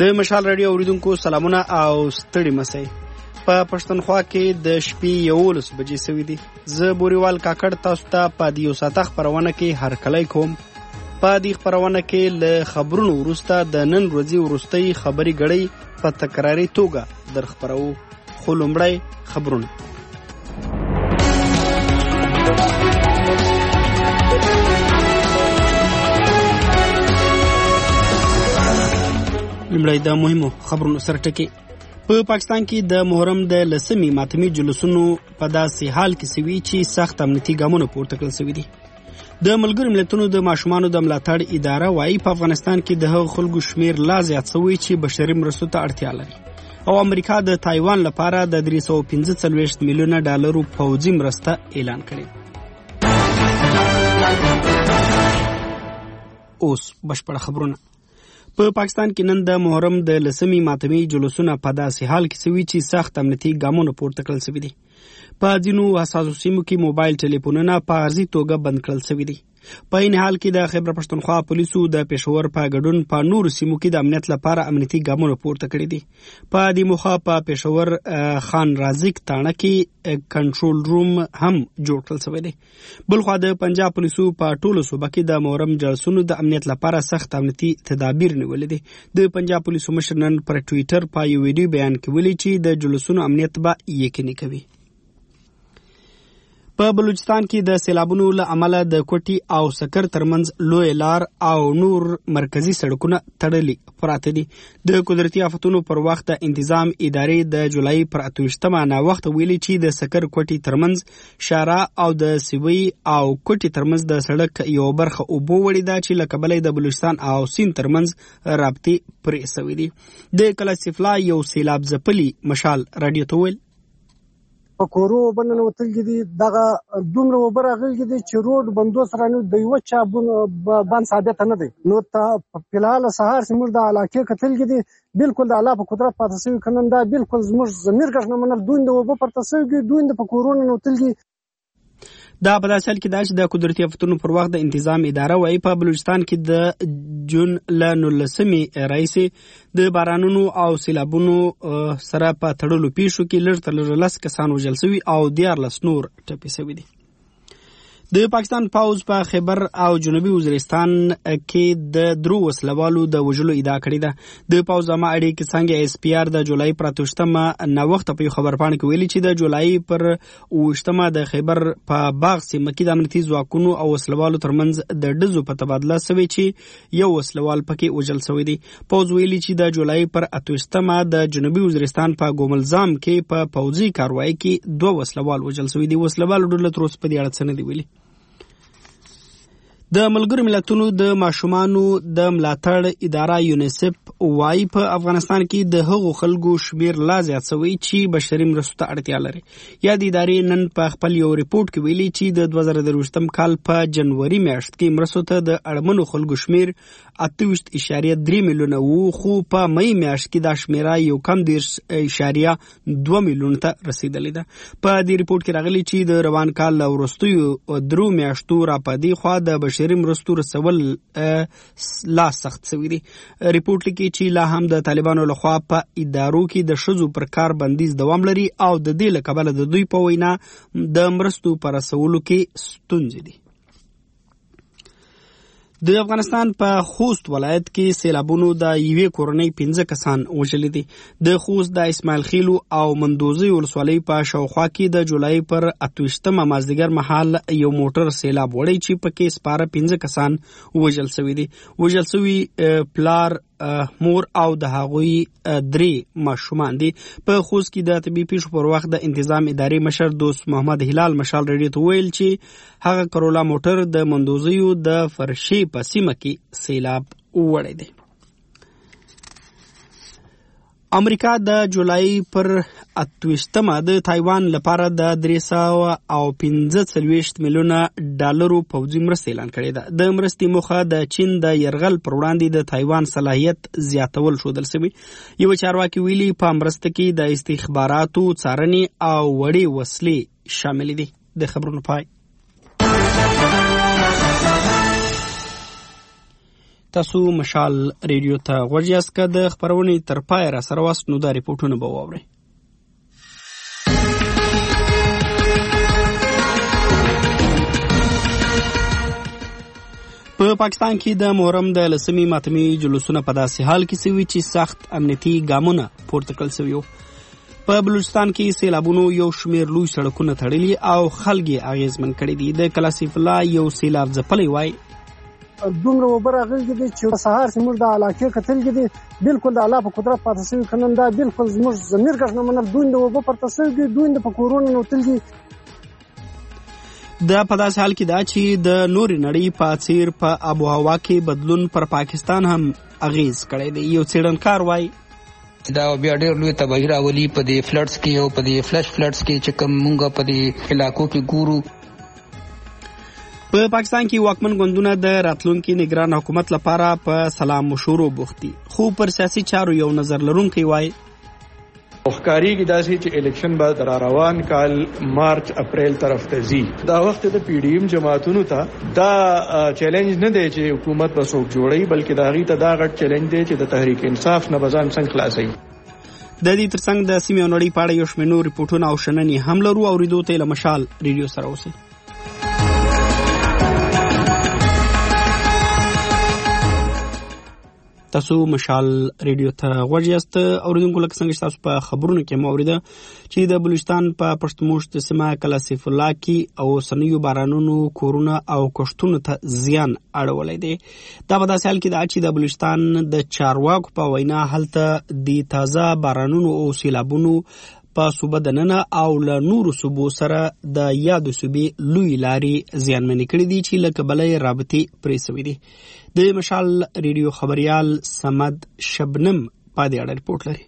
د مشال رادیو اوریدونکو سلامونه او ستړي مسئ. په پښتونخوا کې د شپې 11 بجې سوي دي. زه بوریوال کاکړ تاسو ته په دیو ساته خبرونه کې هرکلی کوم. په دې خبرونه کې له خبرونو وروسته د نن ورځې وروستۍ خبري ګړۍ په تکراري توګه در خبرو. خو لومړی خبرونه. لومړی د مهمو خبرونو سره ټکي. په پاکستان کې د محرم د 10مې ماتمي جلوسونو په داسې حال کې سوي چې سخت امنیتي ګامونه پورته کړل سوي دي. د ملګرو ملتونو د ماشومانو د ملاتړ اداره وايي په افغانستان کې د هغو خلکو شمیر لا زیات سوی چې بشري مرستو ته اړتیا لري او امریکا د تایوان لپاره د 345 میلیونه ډالرو پوځي مرسته اعلان کړې. اوس بشپړ خبرونه. په پاکستان کې نن د محرم د 10مې ماتمي جلوسونه په داسې حال کې سوي چې سخت امنیتي ګامونه پورته کړل سوي دي. په ځینو حساسو سیمو کې موبایل ټلیفونونه په عارضي توګه بند کړل سوي دي. په این حال کې د خیبر پښتونخوا پولیسو د پېښور په ګډون په نورو سیمو کې د امنیت لپاره امنیتي ګامونه پورته کړي دي. په دې موخه په پېښور خان رازق تاڼه کې کنټرول روم هم جوړ کړل شوی دی. بلخوا د پنجاب پولیسو په ټولو صوبه کې د محرم جلسونو د امنیت لپاره سخت امنیتي تدابیر نیولې دي. د پنجاب پولیسو مشر نن پر ټویټر په یو ویډیو بیان کې ویلي چې د جلسونو امنیت به یقیني کوي. په بلوچستان کې د سیلابونو له امله د کوټي او سکر ترمنځ لوی لار او نور مرکزی سړکونه تړلي پراته دي. د قدرتي آفتونو پر وخت د انتظام ادارې د جولای پر 28مه نا وخت ویلي چې د سکر کوټي ترمنځ شارع او د سیوی او کوټي ترمنځ د سړک یو برخه اوبو وړي ده چې له کبله د بلوچستان او سیند ترمنځ رابطې پرې سوي دي. د کلاسفلا یو سیلاب ځپلي مشال رادیو ته ویل په کورو بننه وتلګي دي دغه دومره وبر اغلګي دي چې روډ بندو سره نو د یو چا باندې ثابت نه دي. نو ته په الحال سهار سمور د علاقه کتلګي دي بالکل د الله په قدرت پاتې شوی کنن دا بالکل زموږ زمير غږ نه منل دوی د وبو پر تسوي دوی د په کورونو نو تلګي. دا په داسې حال کې دا چې د قدرتي آفتونو پر وخت د انتظام اداره وايي په بلوچستان کې د جون له 19مې راهیسې د بارانونو او سیلابونو سره په تړلو پیښو کې لږ تر لږه 10 کسان وژل شوي او 14 نور ټپي شوي دي. د پاکستان پوځ په خیبر او جنوبي وزیرستان کې د درو وسلوالو د وژلو ادعا کړې ده. د پوځ عامه اړیکې څنګه اس پی آر د جولای پر 28مه نا وخت په خبرپاڼه کې ویلي چې د جولای پر 28مه د خیبر په باغ سیمه کې د امنیتي ځواکونو او وسلوالو ترمنځ د ډزو په تبادله شوی چې یو وسلوال پکې وژل شوی دی. پوځ ویلي چې د جولای پر 28مه د جنوبي وزیرستان په ګوملزام کې په پوځي کاروایی کې 2 وسلوال وژل شوی دي. وسلوالو ډله تر اوسه په دې اړه څه نه دی ویلي. د ملګرو ملتونو د ماشومانو د ملاتړ اداره یونیسف وايي په افغانستان کې د هغو خلکو شمیر لا زیات شوی چې بشري مرستو ته اړتیا لري. یا د ادارې نن په خپل یو ریپورت کې ویلي چې د 2023م کال په جنوري میاشت کې مرستو ته د اړمنو خلکو شمیر 28.3 میلیونه وو، خو په مې میاشت کې دا شمیره یو کم 10.2 میلیونه ته رسیدلې ده. په دې ریپورت کې راغلي چې د روان کال وروستیو درو میاشتو را پدې خوا د بشري مرستو رسول لا سخت شوی دی. ریپورت لیکي چې لا هم د طالبانو لخوا په ادارو کې د ښځو پر کار بندیز دوام لري او د دې له کبله د دوی په وینا د مرستو پر رسولو کې ستونزې دي. د افغانستان په خوست ولایت کې سیلابونو د یوې کورنۍ 15 کسان وژلي دي. د خوست د اسماعیل خیلو او مندوزي ولسوالۍ په شاوخوا کې د جولای پر 28مه مازدیګر مهال یو موټر سیلاب وړی چې پکې سپاره 15 کسان وژل شوي دي. وژل شوي پلار مور او د هغوی 3 ماشومان دي. په خوست کې د طبي پیښو پر وخت د انتظام ادارې مشر دوست محمد هلال مشال رادیو ته ویل چې هغه کرولا موټر د مندوزیو د فرشي په سیمه کې سیلاب وړی دی. امریکا د جولای پر 28مه د تایوان لپاره د 345 میلیونه ډالرو پوځي مرسته اعلان کړې ده. د مرستې موخه د چین د یرغل پر وړاندې د تایوان صلاحیت زیاتول ښودل شوی. یو چارواکي ویلي په مرسته کې د استخباراتو څارنې او وړې وسلې شامل دي. د خبرونو پای. تاسو مشال ریډیو ته غوږ یاست که د خپرونې تر پایه راسره واست نو دا ریپورټونه به واورئ. په پاکستان کې د محرم د 10مې ماتمې جلوسونه په داسې حال کې سوي چې سخت امنیتي ګامونه پورته کړل سوي وو. په بلوچستان کې سیلابونو یو شمېر لوی سړکونه تړلي او خلک یې اغېزمن کړي دي. د کلاسیف الله یو سیلاب ځپلی وای دومره اوبه راغلي دي چې سهار چې موږ د علاقې کتلګي دي بالکل د الله په قدرت پاتې شوي که نن دا بالکل زموږ ضمیر ګټ نه منل دوی د اوبه پرته شوي دي دوی د په کورونو نوتلګي. دا په داسې حال کې دا چې د نورې نړۍ په څیر په آب و هوا کې بدلون پر پاکستان هم اغیز کړی دی. یو څېړنکار وایي دا بیا ډېر لوی تباهي راولي په دې فلډز کې او په دې فلش فلډز کې چې کوم مونږ په دې علاقو کې ګورو. په پاکستان کې واکمن ګوندونه د راتلونکي نگران حکومت لپاره په سلام مشورو بوخت دي، خو پر سیاسي چارو یو نظر لرونکی وایي ښکارېږي داسې چې الیکشن به در روان کال مارچ اپریل طرف ته ځي. دا وخت د پی ډی ایم جماعتونو ته دا چیلنج نه دی چې حکومت به څوک جوړوي، بلکې د هغې ته دا غټ چیلنج دی چې د تحریک انصاف نه به ځان څنګه خلاصوي. د دې ترڅنګ د سیمې او نړۍ په اړه یو شمېر نور ریپورټونه او شننې هم لرو. اورېدو ته یې له مشال ریډیو سره اوسئ. تاسو مشال ریډیو ته غوږ یاست. اوریدونکو لکه څنګه چې تاسو په خبرونو کې مو اوریده چې د بلوچستان په پښتموشت سیمه کلاسیف الله کې او سنیو بارانونو کورونه او کښتونو ته زیان اړولی دی. دا په داسې حال کې ده چې د بلوچستان د چارواکو په وینا هلته د تازه بارانونو او سیلابونو په صوبه دننه او له نورو صوبو سره د یادو صوبې لوی لارې زیانمنې کړي دي چې له کبله یې رابطې پرې سوي دي. د مشال ریډیو خبریال سمد شبنم په دې اړه ریپورټ لري.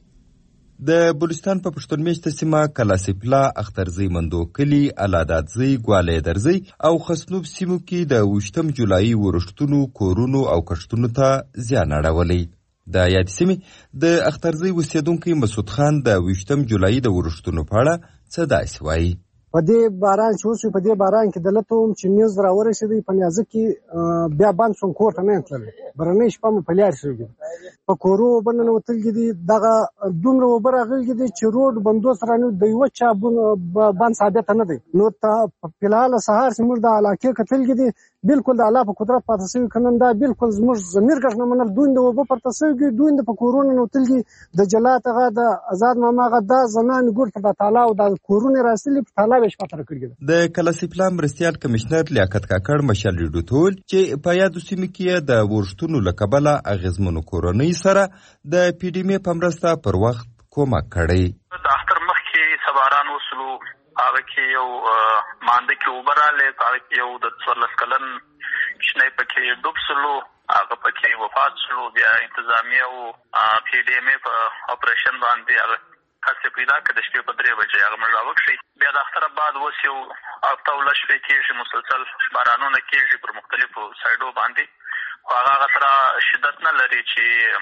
د بلوچستان په پښتون میشته سیمه کلاسیپلا، اخترزی مندو کلی، علادادزی، ګوالی درزی او خسنوب سیمو کې د 28 جولای ورښتونو کورونو او کښتونو ته زیان اړولی. د یاد سیمې د اخترزی اوسیدونکی مسعود خان د 28 جولای د ورښتونو په اړه څه داسې وایي. په دې باران چې اوس په دې باران کې دلته هم چې نیوز راورسېدی په نیازه کې بیا بند شوم، کور ته نه تللی، برنۍ شپه مې په لار شوي په کورو اوبه ننوتلي دي. دغه دومره اوبه راغلي دي چې روډ بندو سره د یوه چا بند ثابته نه دی. نو فلحال سهار چې موږ د علاقې کتلګي دي بالکل د الله په قدرت پاتې شوي که نن دا بالکل زموږ ضمیر ګټ نه منل دوی د اوبه پرته شوي دوی د په کورونو نوتلي د جلات هغه د آزاد ماما هغه دا زنان ګور په تالا او د کورونه راسلي په تالا به شپه تر کړي. د کلاسیپلا مرستیال کمشنر لیاقت کاکړ مشال ریډیو ټول چې په یادو سیمې کې د ورښتونو له کبله اغېزمنو کورنۍ سره د پی ډي ام په مرسته پر وخت کومک کړی. د اختر مخکې سباران وسلو هغه کې یو مانده کې اوبه راغلې، هغه کې یو د 14 کلن شنی پکې ډوب سلو، هغه پکې وفات سلو. بیا انتظامیه او پی ډي ام په اپریشن باندې هغه کسې پیدا کړه د شپې په 3 بجې هغه مړ راوکړي. بیا د اختر بعد اوس یو هفته او لس شپې کېږي مسلسل بارانونه کېږي پر مختلفو سایډو باندې، خو هغه سره شدت نه لري چې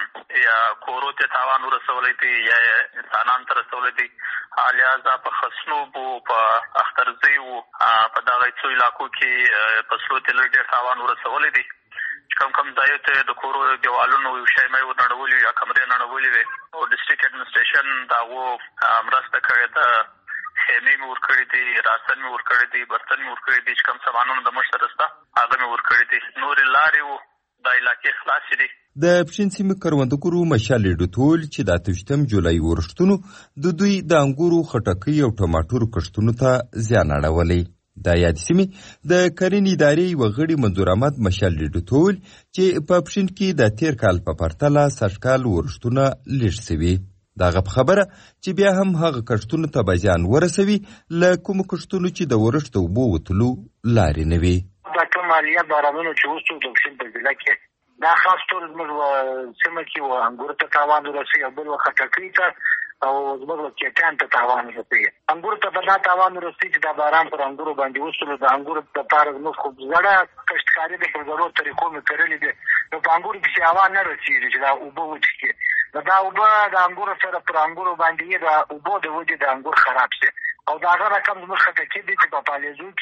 یا کورو ته تاوان ورسولی دی یا انسانانو ته رسولی دی. لہذا په خسنوبو په اخترزیو په دغه څو علاقو کې فصلو ته لږ ډېر تاوان ورسولی دی. کم ځایو ته د کورو دیوالونو یو شی مې ونړولي یا کمرې نړولې وې او ډسټرکټ اډمنسټریشن د هغو مرسته کړې ده. خیمې مې ورکړې دي، راسن مې ورکړې دي، برتن مې ورکړې دي، چې کوم سامانونه د موږ سره شته هغه مې ورکړې دي. نورې لارې وو د علاقې خلاصې دي. د پښین سیمې کروندګرو مشال ریډیو ټول چې د 28 جولای ورښتونو د دوی د انګورو، خټکۍ او ټماټرو کښتونو ته زیان اړولی. د یاد سیمې د کرنې ادارې یوه غړي منظور احمد مشال ریډیو ټول چې په پښین کې د تیر کال په پرتله سږکال ورښتونه لږ سوي. دغه په خبره چې بیا هم هغه کښتونو ته به زیان ورسوي له کومو کښتونو چې د ورښت د اوبو وتلو لارې نه وي. دا کوم مالیه بارانونو چې اوس د پښین په ضلع کې دا خاص ټول زموږ سیمه کې و انګورو ته تاوان ورسوي او بل وخت خټکۍ ته او زموږ کېټیان ته تاوان ورسوي. انګورو ته به دا تاوان ورسوي چې دا باران پر انګورو باندې وسلو. د انګورو لپاره زموږ خو زړه کښتکاري د پر زړو طریقو مې کرلي دي، نو په انګورو کې هوا نه رسېږي چې دا اوبه وڅښي. دا اوبه د انګورو سره پر انګورو باندې د اوبو د وجې د انګور خراب شي او دا هغه رقم زموږ خټکي دي چې په پالیزو کې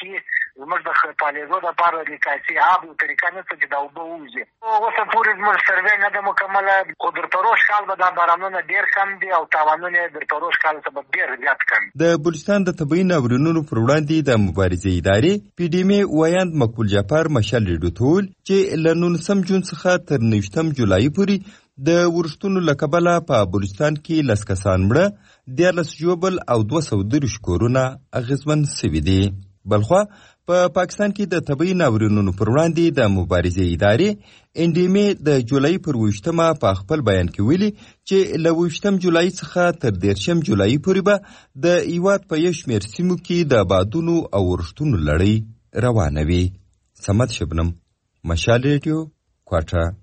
زموږ د ټوالېدو دپاره د کاسي آب یو طریقه نشته چې دا اوبه ووځي. اوسه پورې زموږ سروې نه ده مکمله، خو در پروش کال به دا بارانونه ډېر کم دي او تاوانونه یې در پروش کال څخه به ډېر زیات کم. د بلوچستان د طبیعي ناورینونو پر وړاندې د مبارزې ادارې پی ډي ام ویاند مقبول جعفر مشال لیدوتول چې له 19 جون څخه تر 29 جولای پورې د ورښتونو له کبله په بلوچستان کې 10 کسان مړه، 13 ژوبل او 230 کورونه اغېزمن سوي دي. بلخوا په پاکستان کې د طبیعي ناورینونو پر وړاندې د مبارزې ادارې ان ډي ام د جولای پر 28 په خپل بیان کې ویلي چې له 28 جولای څخه تر 13 جولای پورې به د هیواد په یو شمېر سیمو کې د بادونو او ورښتونو لړۍ روانه وي. صمد شبنم، مشال ریډیو، کوټه.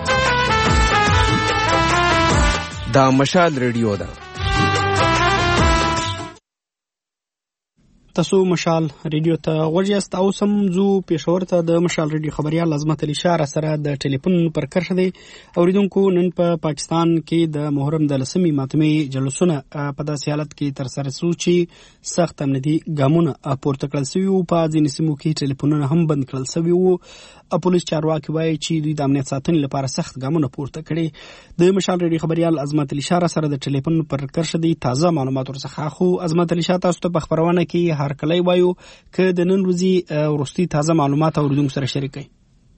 دا مشال ریډیو ده. تاسو مشال ریډیو ته غوږ یاست او سم زو پېښور ته د مشال ریډیو خبريال عظمت علي شاه سره د ټلیفون پر کرښه دی. اوریدونکو، نن په پاکستان کې د محرم د 10مې ماتمې جلوسونه په داسې حالت کې تر سره شو چې سخت امنیتي ګامونه پورته کړل شوي وو. په ځینې سیمو کې ټلیفونونه هم بند کړل شوي وو. پولیس چارواکي وایي چې دوی د امنیت ساتنې لپاره سخت ګامونه پورته کړي. د مشال ریډیو خبريال عظمت علي شاه سره د ټلیفون پر کرښه دی. تازه معلومات ورڅخه خو عظمت علي شاه تاسو ته په خبرونه کې هر کله وایو که د نن ورځې وروستي تازه معلومات اوریدونکو سره شریک کړئ.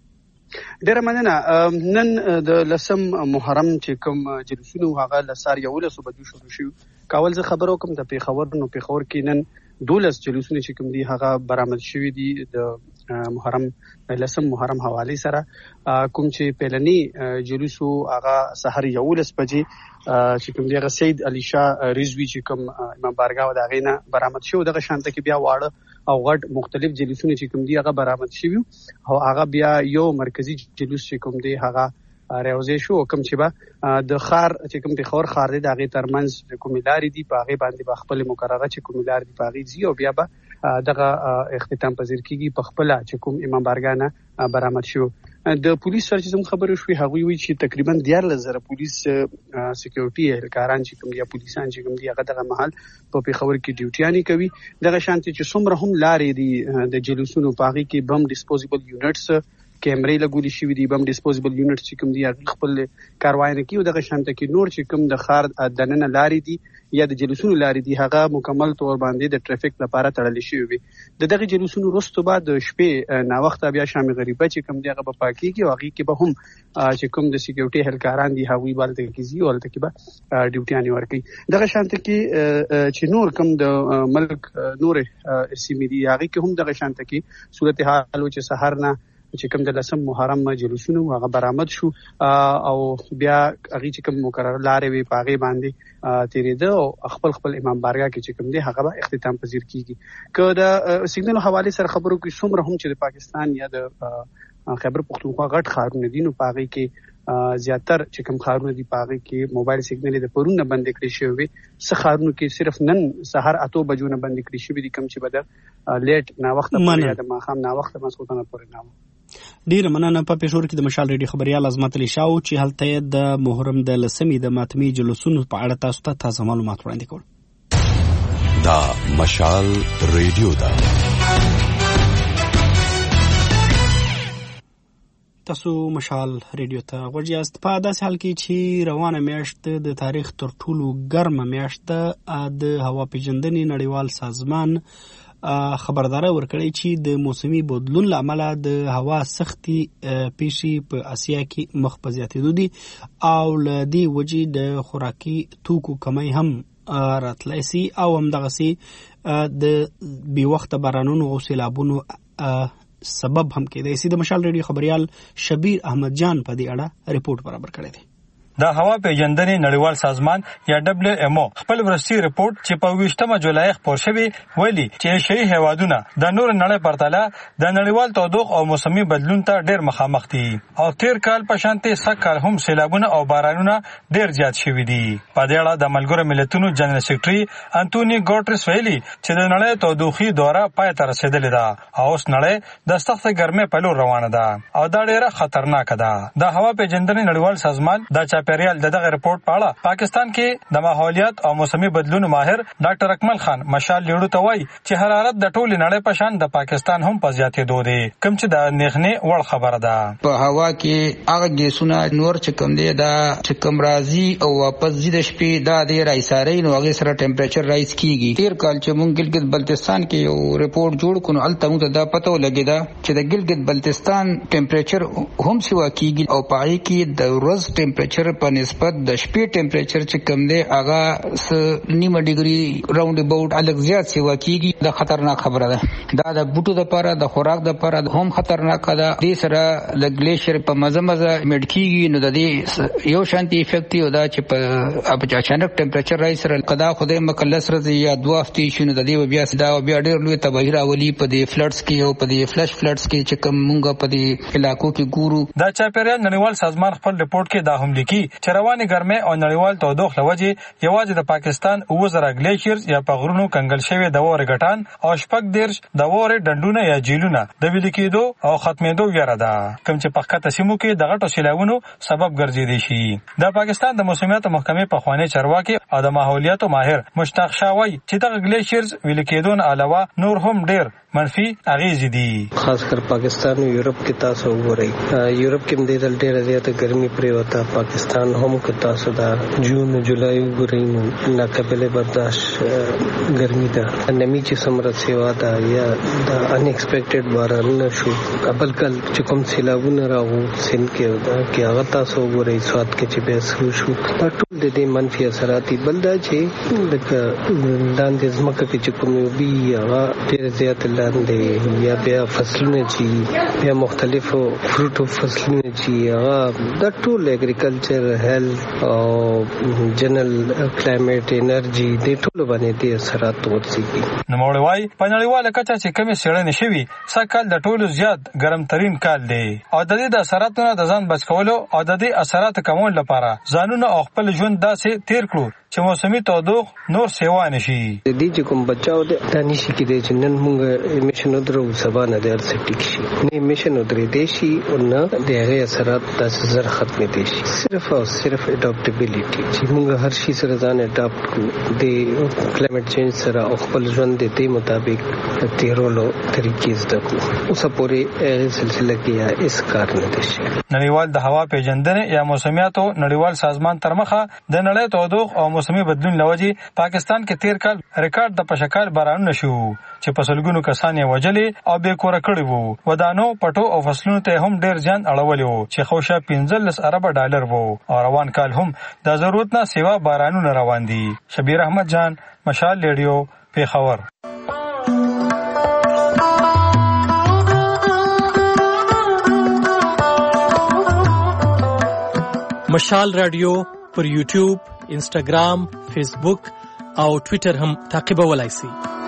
ډېره مننه. نن د 10 محرم چې کوم جلوسونه هغه له سهار 11 بجو شروع شو. کاول زه خبرو کوم د پیښور، نو پیښور کې نن 12 جلوسونه چې کوم دي هغه برآمد شوي دي د محرم 10 محرم حواله سره. کوم چې پهلنی جلوسو هغه سحر 11 بجې چې کوم دی هغه سید علي شاه رضوی چې کوم امام بارګاو د غینه برآمد شو. دغه شانته کې بیا واړه او غټ مختلف جلوسونه چې کوم دی هغه برآمد شوي او هغه بیا یو مرکزی جلوس چې کوم دی هغه راوځي شو. کوم چې به د خار چې کوم پیښور خار دی د هغې ترمنځ کومې لارې دي په هغې باندې به خپل مقرره چې کومې لارې دي په هغې ځي او بیا به دغه اختتام پذیر کېږي. په خپله چې کوم امام بارګاه نه برآمد شو. د پولیس سره چې زموږ خبرې شوې هغوی وایي چې تقریبا 14,000 پولیس سکیورټي اهلکاران چې کوم دي یا پولیسان چې کوم دي هغه دغه مهال په پیښور کې ډیوټیانې کوي. دغه شانتې چې څومره هم لارې دي د جلوسونو په هغې کې بم ډسپوزیبل یونټس کیمرې لګولې شوي دي. بم ډسپوزیبل یونټ چې کوم دي هغه خپل کاروایي کوي. دغه شانته کې نور چې کوم د خار دننه لارې دي یا د جلوسونو لارې دي هغه مکمل تور باندې د ټریفیک لپاره تړلې شوي وي. دغه جلوسونو وروسته بعد د شپې ناوخته بیا شام غریبه چې کوم دی هغه په پاکيږي او هغه کې به هم چې کوم د سکیورټي اهلکاران دي هغوی بالته کېږي او الته کې به ډیوټیانې ورکوي. دغه شانته کې چې نور کوم د ملک نور سیمې دي هغه کې هم دغه شانته کې صورتحال چې سحر نه چې کوم د 10 محرم جلوسونه هغه برآمد شو او بیا هغه چې کوم مقرره لارې وي په هغه باندې تیریده او خپل امام بارګاه کې چې کوم دی هغه به اختتام پذیر کیږي. که د سیګنل حواله سره خبرو کې څومره هم چې د پاکستان یا د خیبر پختونخوا غټ ښارونه دي نو په هغه کې زیاتر چې کوم ښارونه دي په هغه کې موبایل سیګنل د پرونه بند کړی شوی. څه ښارونو کې صرف نن سحر 8 بجو نه بند کړی شوی دي کوم چې به د لیټ نا وخت پورې یا د ماښام نا وخت مسعودانه پورې نه. ډیره مننه. په پیښور کې د مشال ریډیو خبريال عظمت علي شاه چې هلته د محرم د 10مې د ماتمې جلوسونو په اړه تاسو ته تازه معلومات وړاندې کړل. دا مشال ریډیو ده. تاسو مشال ریډیو ته غوږ یاست. په داسې حال کې چې روانه میاشت د تاریخ تر ټولو ګرمه میاشت د هوا پیژندنې نړیوال سازمان خبرداری ورکړی چې د موسمي بدلون له امله د هوا سختي پیښې په اسیا کې مخ په زیاتېدو دي او له دې وجې د خوراکي توکو کمی هم راتلی سي او همدغسې د بې وخته بارانونو او سیلابونو سبب هم کېدای سي. د مشال ریډیو خبريال شبیر احمد جان په دې اړه ریپورت برابر کړی دی. د هوا پیژندنې نړیوال سازمان یا WMO خپل ورستي ریپورت چې په 28 جولای خپور شوی ویلي چې ایشیايي هیوادونه د نور نړۍ پرتله د نړیوال تودوخه او موسمي بدلون ته ډېر مخامخ دي او تیر کال په شانتي سکهال هم سیلابونه او بارانونه ډېر زیات شوي دي. په دې اړه د ملګرو ملتونو جنرال سیکریټري انټونی ګوټریس ویلي چې د نړۍ تودوخي دوره پای ته رسیدلې ده او اوس نړۍ د سخت ګرمۍ په لور روانه ده او دا ډېره خطرناکه ده. د هوا پیژندنې نړیوال سازمان دا چاپیریال دغه رپورت په اړه پاکستان کې د ماحولیات او موسمي بدلون ماهر ډاکټر اکمل خان مشال لیړو ته وایي چې حرارت د ټولې نړۍ په شان د پاکستان هم په زیاتېدو دی، کوم چې د اندېښنې وړ خبره ده. په هوا کې هغه ګیسونه نور چې کوم دی دا چې کوم راځي او واپس ځي د شپې دا دی رایساري، نو هغه سره ټمپریچر رایز کیږي. تیر کال چې مونږ ګلګت بلتستان کې یو رپورت جوړ کړو الته موږ دا پته ولګیدا چې د ګلګت بلتستان ټمپریچر هم سیوا کیږي او پای کې د ورځ ټمپریچر په نسبت د شپې ټمپریچر چې کوم دی هغه 9 ډیګري راوند اباوت الګ زیات سیوا کیږي. دا خطرناک خبره ده. دا د بوټو لپاره د خوراک لپاره هم خطرناک ده. دې سره د ګلیشر په مزه میډ کیږي، نو د دې یو شانتي افیکټ یو دا چې په اچانک ټمپریچر رایز سره قدا خدای مکلس راځي یا 2 هفتې شنو د دې بیا ډېر لوی تباہی راولي په دې فلډز کې او په دې فلش فلډز کې چې کوم مونږ په دې علاقو کې ګورو. دا چاپیریال نړیوال سازمان خپل رپورت کې دا هم لیکي چې رواني ګرمۍ او نړیوال تودوخه لوجه یوازې د پاکستان 2000 ګلیشیرز یا په غرونو کنګل شوی د وره غټان او شپږ دیرش د وره ډنډونه یا جیلونه د ویل کېدو او ختمېدو ویره ده، کوم چې په خطه سیمو کې د غټو سیلاوونو سبب ګرځېدي شي. د پاکستان د موسمیات محکمې په خواني چارواکي او د ماحولیاتو ماهر مشتاق شاوی چې د ګلیشیرز ویل کېدو نه علاوه نور هم ډېر منفي اغیزې دي. خاص کر پاکستان او یورپ کې تاسو وګورئ، یورپ کې د ډېر زیاته ګرمي پرې وتا، پاکستان هم کې تاسو دا جون جولای وګورئ نو ناقابل برداشت ګرمي ده. نمی چې سمره سیوا ده یا دا ان ایکسپیکټډ باران شو قبل کل چې کوم سیلابونه راغو سین کې هغه تاسو وګورئ سواد کې چې به شو ټول د دې منفي اثرات بلدا چې د لاندې ځمکه کې چې کوم وي هغه ډېر زیات لاندې یا بیا فصلونه چې یا مختلفو فروټو فصلونه چې هغه د ټول اګریکلچر هیلث او جنرال کلایمټ انرژي د ټول باندې د اثرات ورسېږي. نو موړوي په نړیواله کچه چې کومې څېړنې شوي سکهال د ټولو زیات ګرم ترين کال دی او د دې د اثراتونو د ځان بچ کولو او د دې اثرات کمول لپاره ځانونه او خپل ژوند داسې تیر کړو چې موسمي تودوخه نور سیوا نشي. د دې چې کوم بچاو د دانشي کې د جنن موږ امیشن درو سبا نه در سټیک شي نه امیشن درې دیشي او نه د هغه اثرات تاسو زر ختمې دي شي. صرف او صرف اډاپټیبিলিټي چې موږ هر شي سره ځان اډاپټ کو د کلایمټ چینج سره او خپل ژوند د دې مطابق تیرولو طریقې زده کو اوس پورې سلسله کې یا اس کار نه دي شي. نړیوال د هوا پیژندنې یا موسمیاتو نړیوال سازمان تر مخه د نړۍ تودوخه او موسمي بدلون لوجه پاکستان کې تیر کال ریکارډ د پشکال بارانونه شو چې په سلګونو کسان یې وجلې او بې کوره کړي وو. ودانو پټو او فصلونو ته هم ډیر ځان اړولې وو چې خوشا 15 ارب ډالر وو او روان کال هم د ضرورت نه سیوا بارانونه روان دي. شبیر احمد جان، مشال ریډیو، پیښور. مشال رادیو پر یوټیوب، انسټاګرام، فیسبوک او ټوئیټر هم تعقیبولای شئ.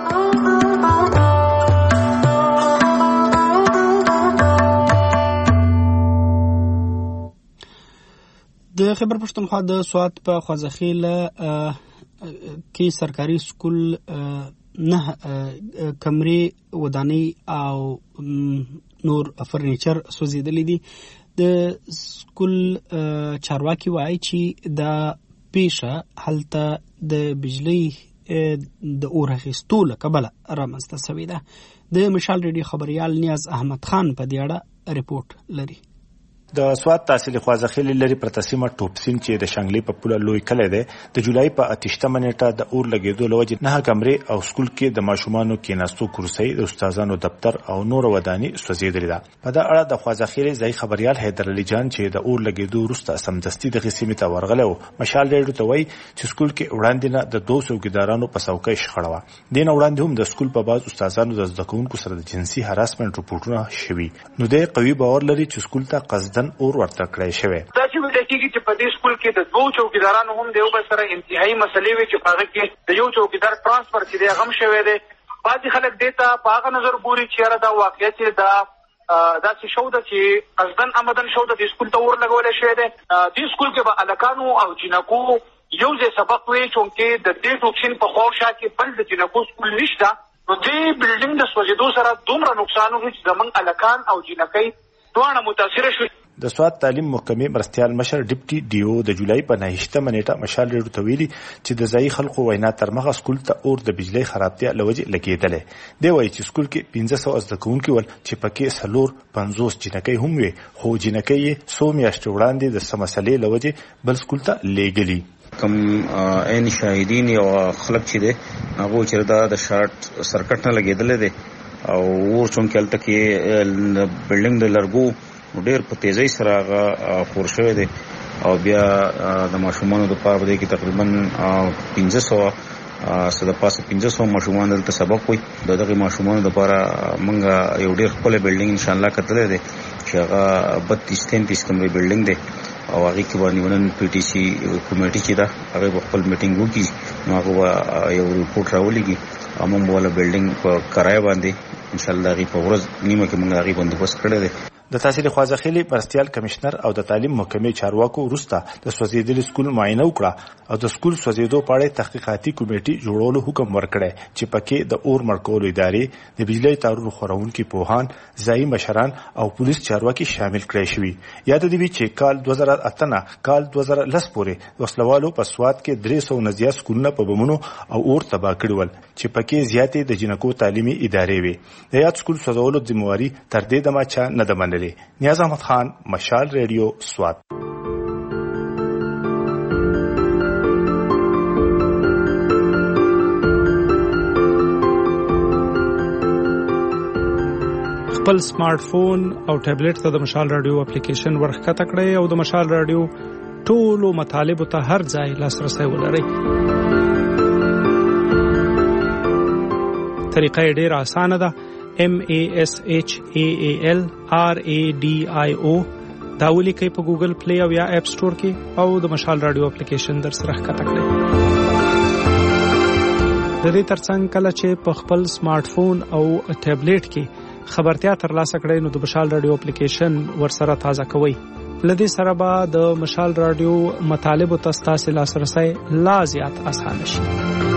د خیبر پښتونخوا د سوات په خوځخیله کې سرکاري سکول نه کمرې ودانۍ او نور فرنیچر سوځېدلې دي. د سکول چارواکي وایي چې دا پیښه هلته د بجلی د اور اخیستو له کبله رامنځته شوې ده. د مشال ریډیو خبریال نیاز احمد خان په دې اړه رپورټ لري. د سوات تحصیلي خوځخیل لري پر تسمه ټوپسین چې د شنګلې په پوله لوی کلی دی د جولای په 28 نیټه د اور لګیدو لوجه نه کمرې او سکول کې د ماشومانو کېناستو کرسۍ د استادانو دفتر او نور ودانۍ سوځېدلې ده. په دا اړه د خوځخیل ځای خبريال حیدر علي جان چې د اور لګیدو وروسته سمدستي د قسمه ته ورغلو مشال ریډیو ته وایي چې سکول کې وړاندې نه د 200 ګدارانو په څوکۍ شخړه دین وړاندې هم د سکول په باز استادانو د زدکونکو سره د جنسي هراسمنت رپورټونه شوي. نو د قوي باور لري چې سکول ته قصدن اور ورته کړی شوی. دا چې ویل کېږي چې په دې سکول کې د 2 چوکیدارانو هم د یو بل سره انتهایی مسلې وي چې په هغه کې د یو چوکیدار ترانسفر چې دی غم شوی دی. بعضې خلک دې ته په هغه نظر ګوري چې یاره دا واقعیت دا داسې شو ده چې قصدن عمدن شو ده دې سکول ته اور لګولی شوی دی. دې سکول کې به هلکانو او جینکو یو ځای سبق وی چونکې د دې ټوکسین په خواوشا کې بل د جینکو سکول نشته. نو دې بلډینګ د سوځېدو سره دومره نقصان وشو چې زموږ هلکان او جینکۍ دواړه متاثره شوي. د سواد تعلیم محکمې مرستيال مشر ډیپټي ډیو د جولای په 9مه نیټه مشال ریډیو ته ویلي چې د ځای خلکو وینا تر مخه سکول ته اور د بجلی خرابتیا لوجه لګیدلې دی وایي چې سکول کې 1500 زده کوونکي ول چې پکې 50 جنکۍ هم وي خو جنکۍ 100 میاشتې وړاندې د سمسلې لوجه بل سکول ته لېګلي کم عین شاهدین او خلک چې دي هغه چې د شارټ سرکټ نه لګیدلې دي او ور چون کېلته کې بلډینګ د لرګو ډېر په تیزی سره هغه خور شوی دی او بیا د ماشومانو د پاره دی کې تقریبا 1500 د پاسه 1500 ماشومان دلته سبق وي دغه ماشومانو د پاره موږ یو ډېر خپل بلډینګ ان شاء الله کتلې دی چې هغه 32-33 کمرې بلډینګ دی او هغه کې باندې ونن پی ټی سی کمیټي چې دا هغه خپل میټینګ وکړي نو هغه یو ریپورت راولېږي امم بوله بلډینګ په کرای باندې ان شاء الله غي په ورځ نیمه کې موږ غي بندوبست کړی دی. د تحصیل خوازخیلی مرستيال کمشنر او د تعلیم محکمې چارواکو وروسته د سوځیدل سکول معاینه وکړه او د سکول سوځیدو په اړه تحقیقاتي کمیټي جوړولو حکم ورکړی چې پکې د اور مړکولو ادارې د بجلی تارونو خورونکو پوهان ځایي مشران او پولیس چارواکي شامل کړي شوي. یاد دی چې کال 2008 نه کال 2010 پورې وسلوالو په سواد کې 300 نه زیات سکولونه په بمونو او اور تباہ کړول چې پکې زیاتې د جنکو تعلیمي ادارې وي. د یاد سکول سوځولو ذمہواری تر دې دمه چا نه د منلې. نیاز احمد خان مشال ریډیو سواد. خپل سمارټ فون او ټابلیټ ته د مشال رادیو اپلیکیشن ورخکته کړئ او د مشال رادیو ټولو مطالبو ته هر ځای لاسرسي ولرئ. طریقه ډېره اسانه ده. MASHAAL RADIO دا ولیکئ په ګوګل پلی او یا اپ سٹور کې او د مشال رادیو اپلیکیشن در سره ښکته کړئ. د دې ترڅنګ کله چې په خپل سمارټ فون او ټابلیټ کې خبرتیا ترلاسه کړئ نو د مشال رادیو اپلیکیشن ورسره تازه کوئ. لدې سره به د مشال رادیو مطالبو ته ستاسو لاسرسي لا زیات اسانه شي.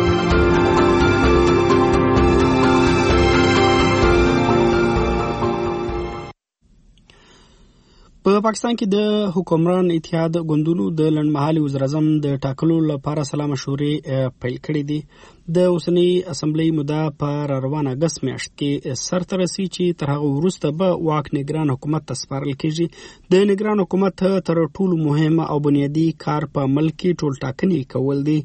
په پاکستان کې د حکمران اتحاد ګوندونو د لنډمهالي وزیراعظم د ټاکلو لپاره سلا مشورې پیل کړې دي. د اوسنی اسمبلی موده په روانه اگست میاشت کې سرته رسي چې تر هغه وروسته به واک نگران حکومت ته سپارل کېږي. د نگران حکومت تر ټولو مهمه او بنیادی کار په ملک کې ټول ټاکنې کول دي.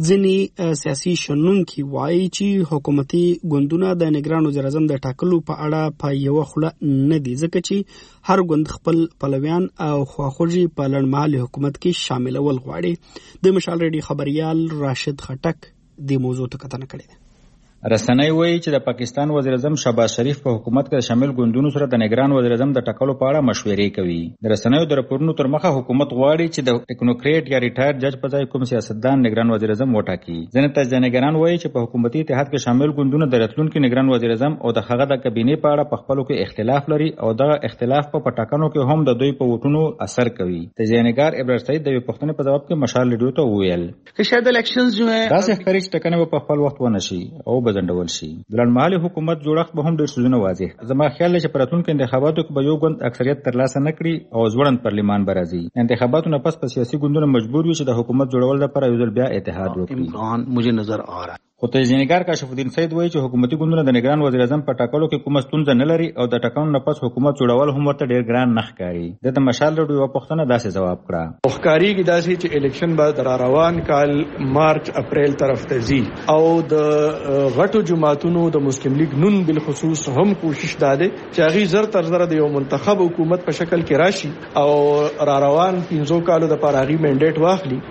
ځینې سیاسي شنونکي وایي چې حکومتي ګوندونه د نگران وزیراعظم د ټاکلو په اړه په یو خوله نه دي ځکه چې هر ګوند خپل پلویان او خواخوږي په لنډمهالي حکومت کې شاملول غواړي. د مشال ریډیو خبريال راشد خټک د موضوع ته کتنه کړې ده. رسنۍ وایي چې د پاکستان وزیر اعظم شهباز شریف په حکومت کې شامل ګوندونو سره د نگران وزیر اعظم د ټاکلو په اړه مشورې کوي. د رسنیو د راپورونو تر مخه حکومت غواړي چې د ټیکنوکریټ یا ریټایر جج په ځای کوم سیاستدان نگران وزیر اعظم وټاکي. ځینې تجزیه‌نګاران وایي چې په حکومتي اتحاد کې شامل ګوندونه د راتلونکي نگران وزیر اعظم او د هغه د کابینې په اړه په خپلو کې اختلاف لري او دغه اختلاف په ټاکنو کې هم د دوی په ووټونو اثر کوي. تجزیه‌نګار ابراهیم سعید د پښتنې په جواب کې مشال ریډیو ته وویل چې شاید الیکشنز جو ہے داسې ښکاري چې ټاکنې په خپل وخت ونه شي او بځنډول شي. د لنډمهالي حکومت جوړښت به هم ډېر څه واضح. زما خیال دی چې په راتلونکو انتخاباتو کې به یو ګوند اکثریت ترلاسه نه کړي او ځوړند پارلمان به راځي. انتخاباتو نه پس په سیاسي ګوندونو مجبور وي چې د حکومت جوړول لپاره یو ځل بیا اتحاد وکړي. امکان مجھے نظر آ رہا ہے. خو تجزیه‌نګار کاشف الدین سید وایي چې حکومتي ګوندونه د نگران وزیر اعظم په ټاکلو کې کومه ستونزه نه لري او د ټاکنو نه پس حکومت جوړول هم ورته ډېر ګران نه ښکاري. د مشال رادیو پښتنه داسې جواب کړه ښکاری کې داسې چې الیکشن به در روان کال مارچ اپریل طرف ته ځي او د غټو جماعتونو د مسلم لیگ نون بالخصوص هم کوشش داده چې هغه زر تر زر د یو منتخب حکومت په شکل کې راشي او را روان 15 کالو د پاره غي منډیټ واخلي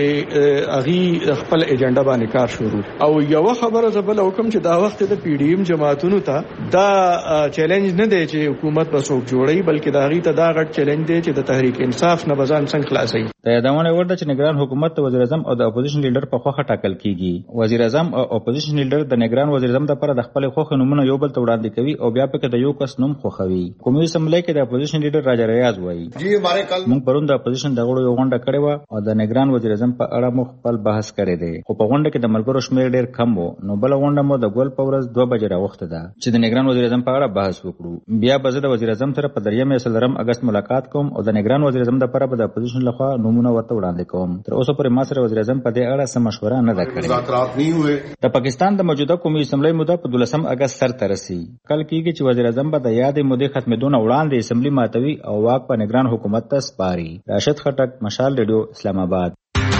چې هغه خپل ایجنډا باندې کار شروع او یو خبره بل حکم چې دا وخت د پی ډی ایم جماعتونو ته دا چیلنج نه دی چې حکومت به څوک جوړي بلکې دا غي ته دا غټ چیلنج دی چې د تحریک انصاف نه بزان څنګه خلاصي. د یادونه ورده چې نگران حکومت ته وزیر اعظم او د اپوزیشن لیډر په خوخه ټاکل کیږي. وزیر اعظم او اپوزیشن لیډر د نگران وزیر اعظم لپاره د خپل خوخه نمونه یو بل ته وړاندې کوي او بیا پکې د یو کس نوم خوخوي. قومي اسمبلی کې د اپوزیشن لیډر راجا ریاض وایي موږ پرون د اپوزیشن دغه یو غونډه کړې و او د نگران وزیر اعظم په اړه مو خپل بحث کړی دی خو په غونډه کې د ملګرو شمیر ډېر ډیر کم وو. نو بل غونډه مو د ګول په ورځ 2 بجې راوخته ده چې د نگران وزیر اعظم په اړه بحث وکړو. بیا به زه د وزیر اعظم سره په 3 اگست ملاقات کوم او د نگران وزیر اعظم لپاره به د اپوزیشن لخوا نمونه ورته وړاندې کوم. تر اوسه پورې ما سره وزیر اعظم په دې اړه څه مشوره نه ده کړې. د پاکستان د موجوده قومي اسمبلی موده په 12 اگست سر ته رسي. کله کېږي چې وزیر اعظم به د یادې مودې ختمېدو نه وړاندې اسمبلی ماتوي او واک په نگران حکومت ته سپاري. راشد خټک، مشال ریډیو، اسلام آباد.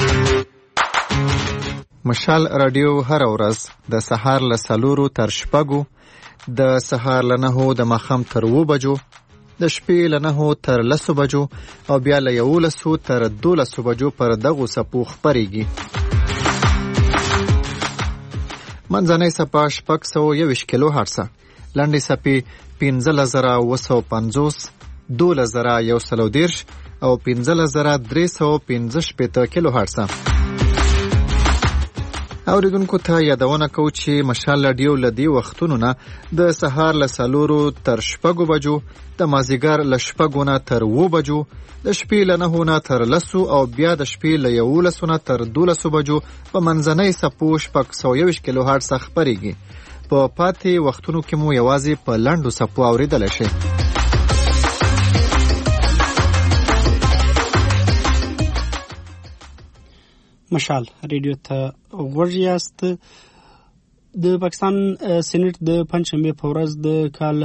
مشال رادیو هر ورځ د سهار له 4 تر 6، د سهار له 9 د ماښام تر 2 بجو، د شپې له 9 تر 10 بجو او بیا له 11 تر 12 بجو پر دغو څپو خپرېږي. منځنۍ څپه 621 کیلو هرتزه، لنډې څپې 15950، 12130 او 15315 کیلو هرتزه. اوریدونکو ته یادونه کوو چې مشال رادیو له دې وختونو نه د سهار له 4 تر 6 بجو، د مازدیګر له 6 نه تر 2 بجو، د شپې له 9 نه تر 10 او بیا د شپې له 11 نه تر 12 بجو په منځنۍ څپو 621 کیلو هرتز خپرېږي. په پاتې وختونو کې مو یوازې په لنډو څپو اوریدلی شئ. مشال ریډیو ته غوږ یاست. د پاکستان سېنات د پنځشنبه په ورځ د کال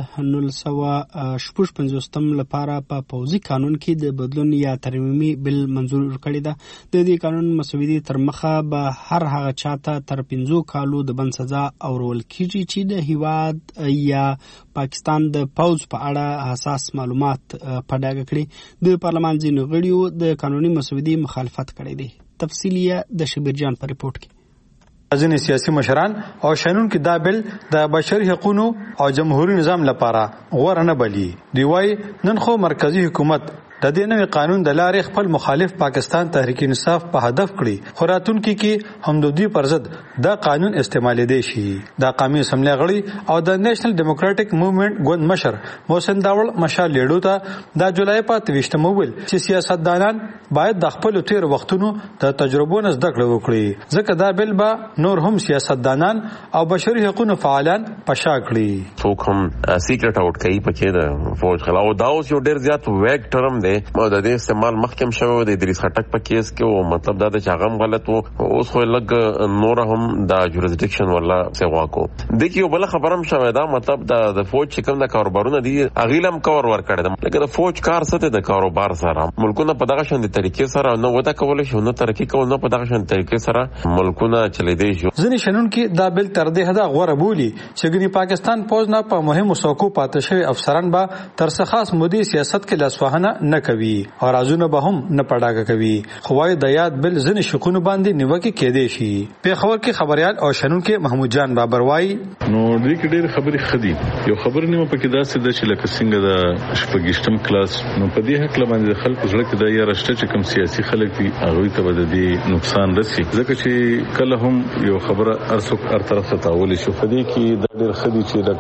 1956 لپاره په پوځي قانون کې د بدلون یا ترمیمي بل منظور کړی ده. د دې قانون مسودې تر مخه به هر هغه چاته تر 5 کالو د بند سزا اورول کیږي چې د هیواد یا پاکستان د پوځ په اړه حساس معلومات په ډاګه کړي. د پارلمان ځینو غړیو د قانوني مسودې مخالفت کړی دی. تفصیلیه د شبیر جان په ریپورت کې. ځینې سیاسي مشران او شنونکو دا بل د بشري حقوقو او جمهوریت نظام لپاره غوړه نه بلی. دی وايي نن خو مرکزی حکومت د دې نوې قانون د لارې خپل مخالف پاکستان تحریک انصاف په هدف کړی. خوراتونکو کې همدودي پر ضد دا قانون استعمال دی شي. دا قومي اسمبلی غړي او د نېشنل ډیموکراټک موومېنټ ګوند مشر محسن داول مشال لیډو ته د جولای په 28 مویل چې سیاستدانان باید د خپل تیر وختونو د تجربو نه زده کړه وکړي، ځکه دا بل به نور هم سیاستدانان او بشري حقوقو فعالان پشا کړي. څوک هم سیکرټ آوټ کوي پکې د فوج خلاف دا اوس یو ډیر زیات ویګ ټرم دی. د دې استعمال مخکم شوی د ادریس خټک په کیس کې او مطلب دا چې هغه غلط وو. اوس خو لګ نور هم د جوریسډکشن ولا سیوا کو د کیو بل خبرم شوی دا مطلب د فوج چې کوم د کاروبارونه دي اغیلم کور ور کړی. لکه د فوج کار څه د کاروبار سره ملکونه په دغه شان د طریقې سره نو ودا کول شي، نو ترقی کول نو په دغه شان طریقې سره ملکونه چلی دی شو. ځینې شنونکو دا بل تر دې حدا غوړه بولی چې ګنی پاکستان پوز نه په مهمو څوکو پاتې شوی افسران به تر څه خاص مودي سیاست کې لاسوهنه نه کوي او رازونه به هم نه پړاګه کوي. خوای د یاد بل ځینې شکونه باندې نیوکه کېدې شي. په خبر کې خبريال او شنونکو محمود جان بابر وای نو دې کې ډېر خبرې خدي. یو خبر نیمه پکې دا څه د چې لکه څنګه د شپږشتم کلاس نو په دې حق باندې خلکو زړه کې دا یا رشته چې کوم سیاسي خلک دي هغه ته به د نقصان رسي، ځکه چې کله هم یو خبره ارڅوک هر طرف ته تاول شي. په دې کې د ډېر خدي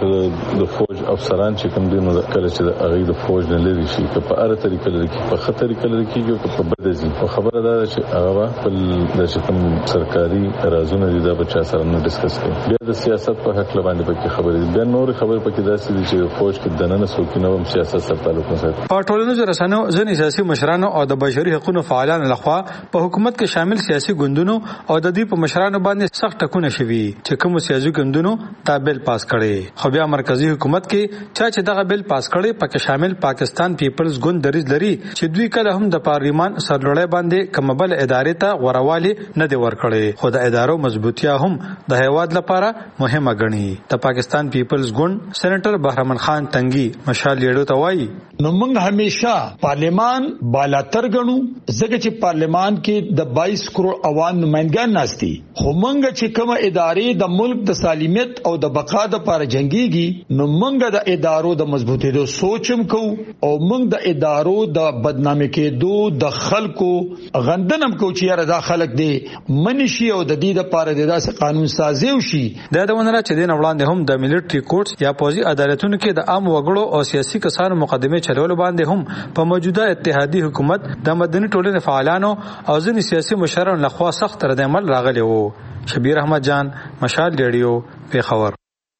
چې د فوج افسران چې کوم دي نو کله چې هغه د فوج نه لري شي په اړه طریقې لري په خطر کله کېږي او په بدزي او خبره دا چې هغه خپل د کوم سرکاري رازونه دي دا بچا سره نه ډیسکس کوي. بیا د سیاست په حق باندې پکې خبرې بیا نور خبرې پکې دا چې فوج کې دننه سوکینه هم سیاست سره تعلق نه ساتي. په ټولنیزو رسنیو ځینې سیاسي مشرانو او د بشري حقوقو فعالانو لخوا په حکومت کې شامل سیاسي ګوندونو او د دې په مشرانو باندې سخت ټکونه شوي چې کوم سیاسي ګوندونو دا بل پاس کړي. خو بیا مرکزی حکومت کې چې دغه بل پاس کړي پکې شامل پاکستان پیپلز ګوند دریځ لري چې دوی کله هم د پارلیمان سرلوړی باندې کومبل ادارې ته غوړوالی نه دی ورکړي، خو د ادارو مضبوطیا هم د هیواد لپاره مهمه ګڼي. د پاکستان پیپلز ګوند سېنیټر بهرمن خان تنګي مشال لیډو ته وایي نو موږ همیشه پارلیمان بالاتر ګڼو، ځکه چې پارلیمان کې د 22 کروڑ عوام نمائندګان ناشتي، خو موږ چې کوم ادارې د ملک د سالمیت او د بقا لپاره جنگيږي نو موږ د ادارو د مضبوطېدو سوچم کوو او موږ د ادارو د بدنامي کېدو د خلکو غندنم کو چې یاره دا خلک دی منشي او د دې لپاره د داسې قانون سازي وشي. د دونه چې دین وړاندې هم د ملټري کورټ یا پوزي عدالتونو کې د عام وګړو او سیاسي کسانو مقدمه چلول باندې هم په موجوده اتحادي حکومت د مدني ټولنې فعالانو او ځینې سیاسي مشرانو لخوا سخت رد عمل راغلی وو. شبیر احمد جان، مشال ریډیو، پیښور.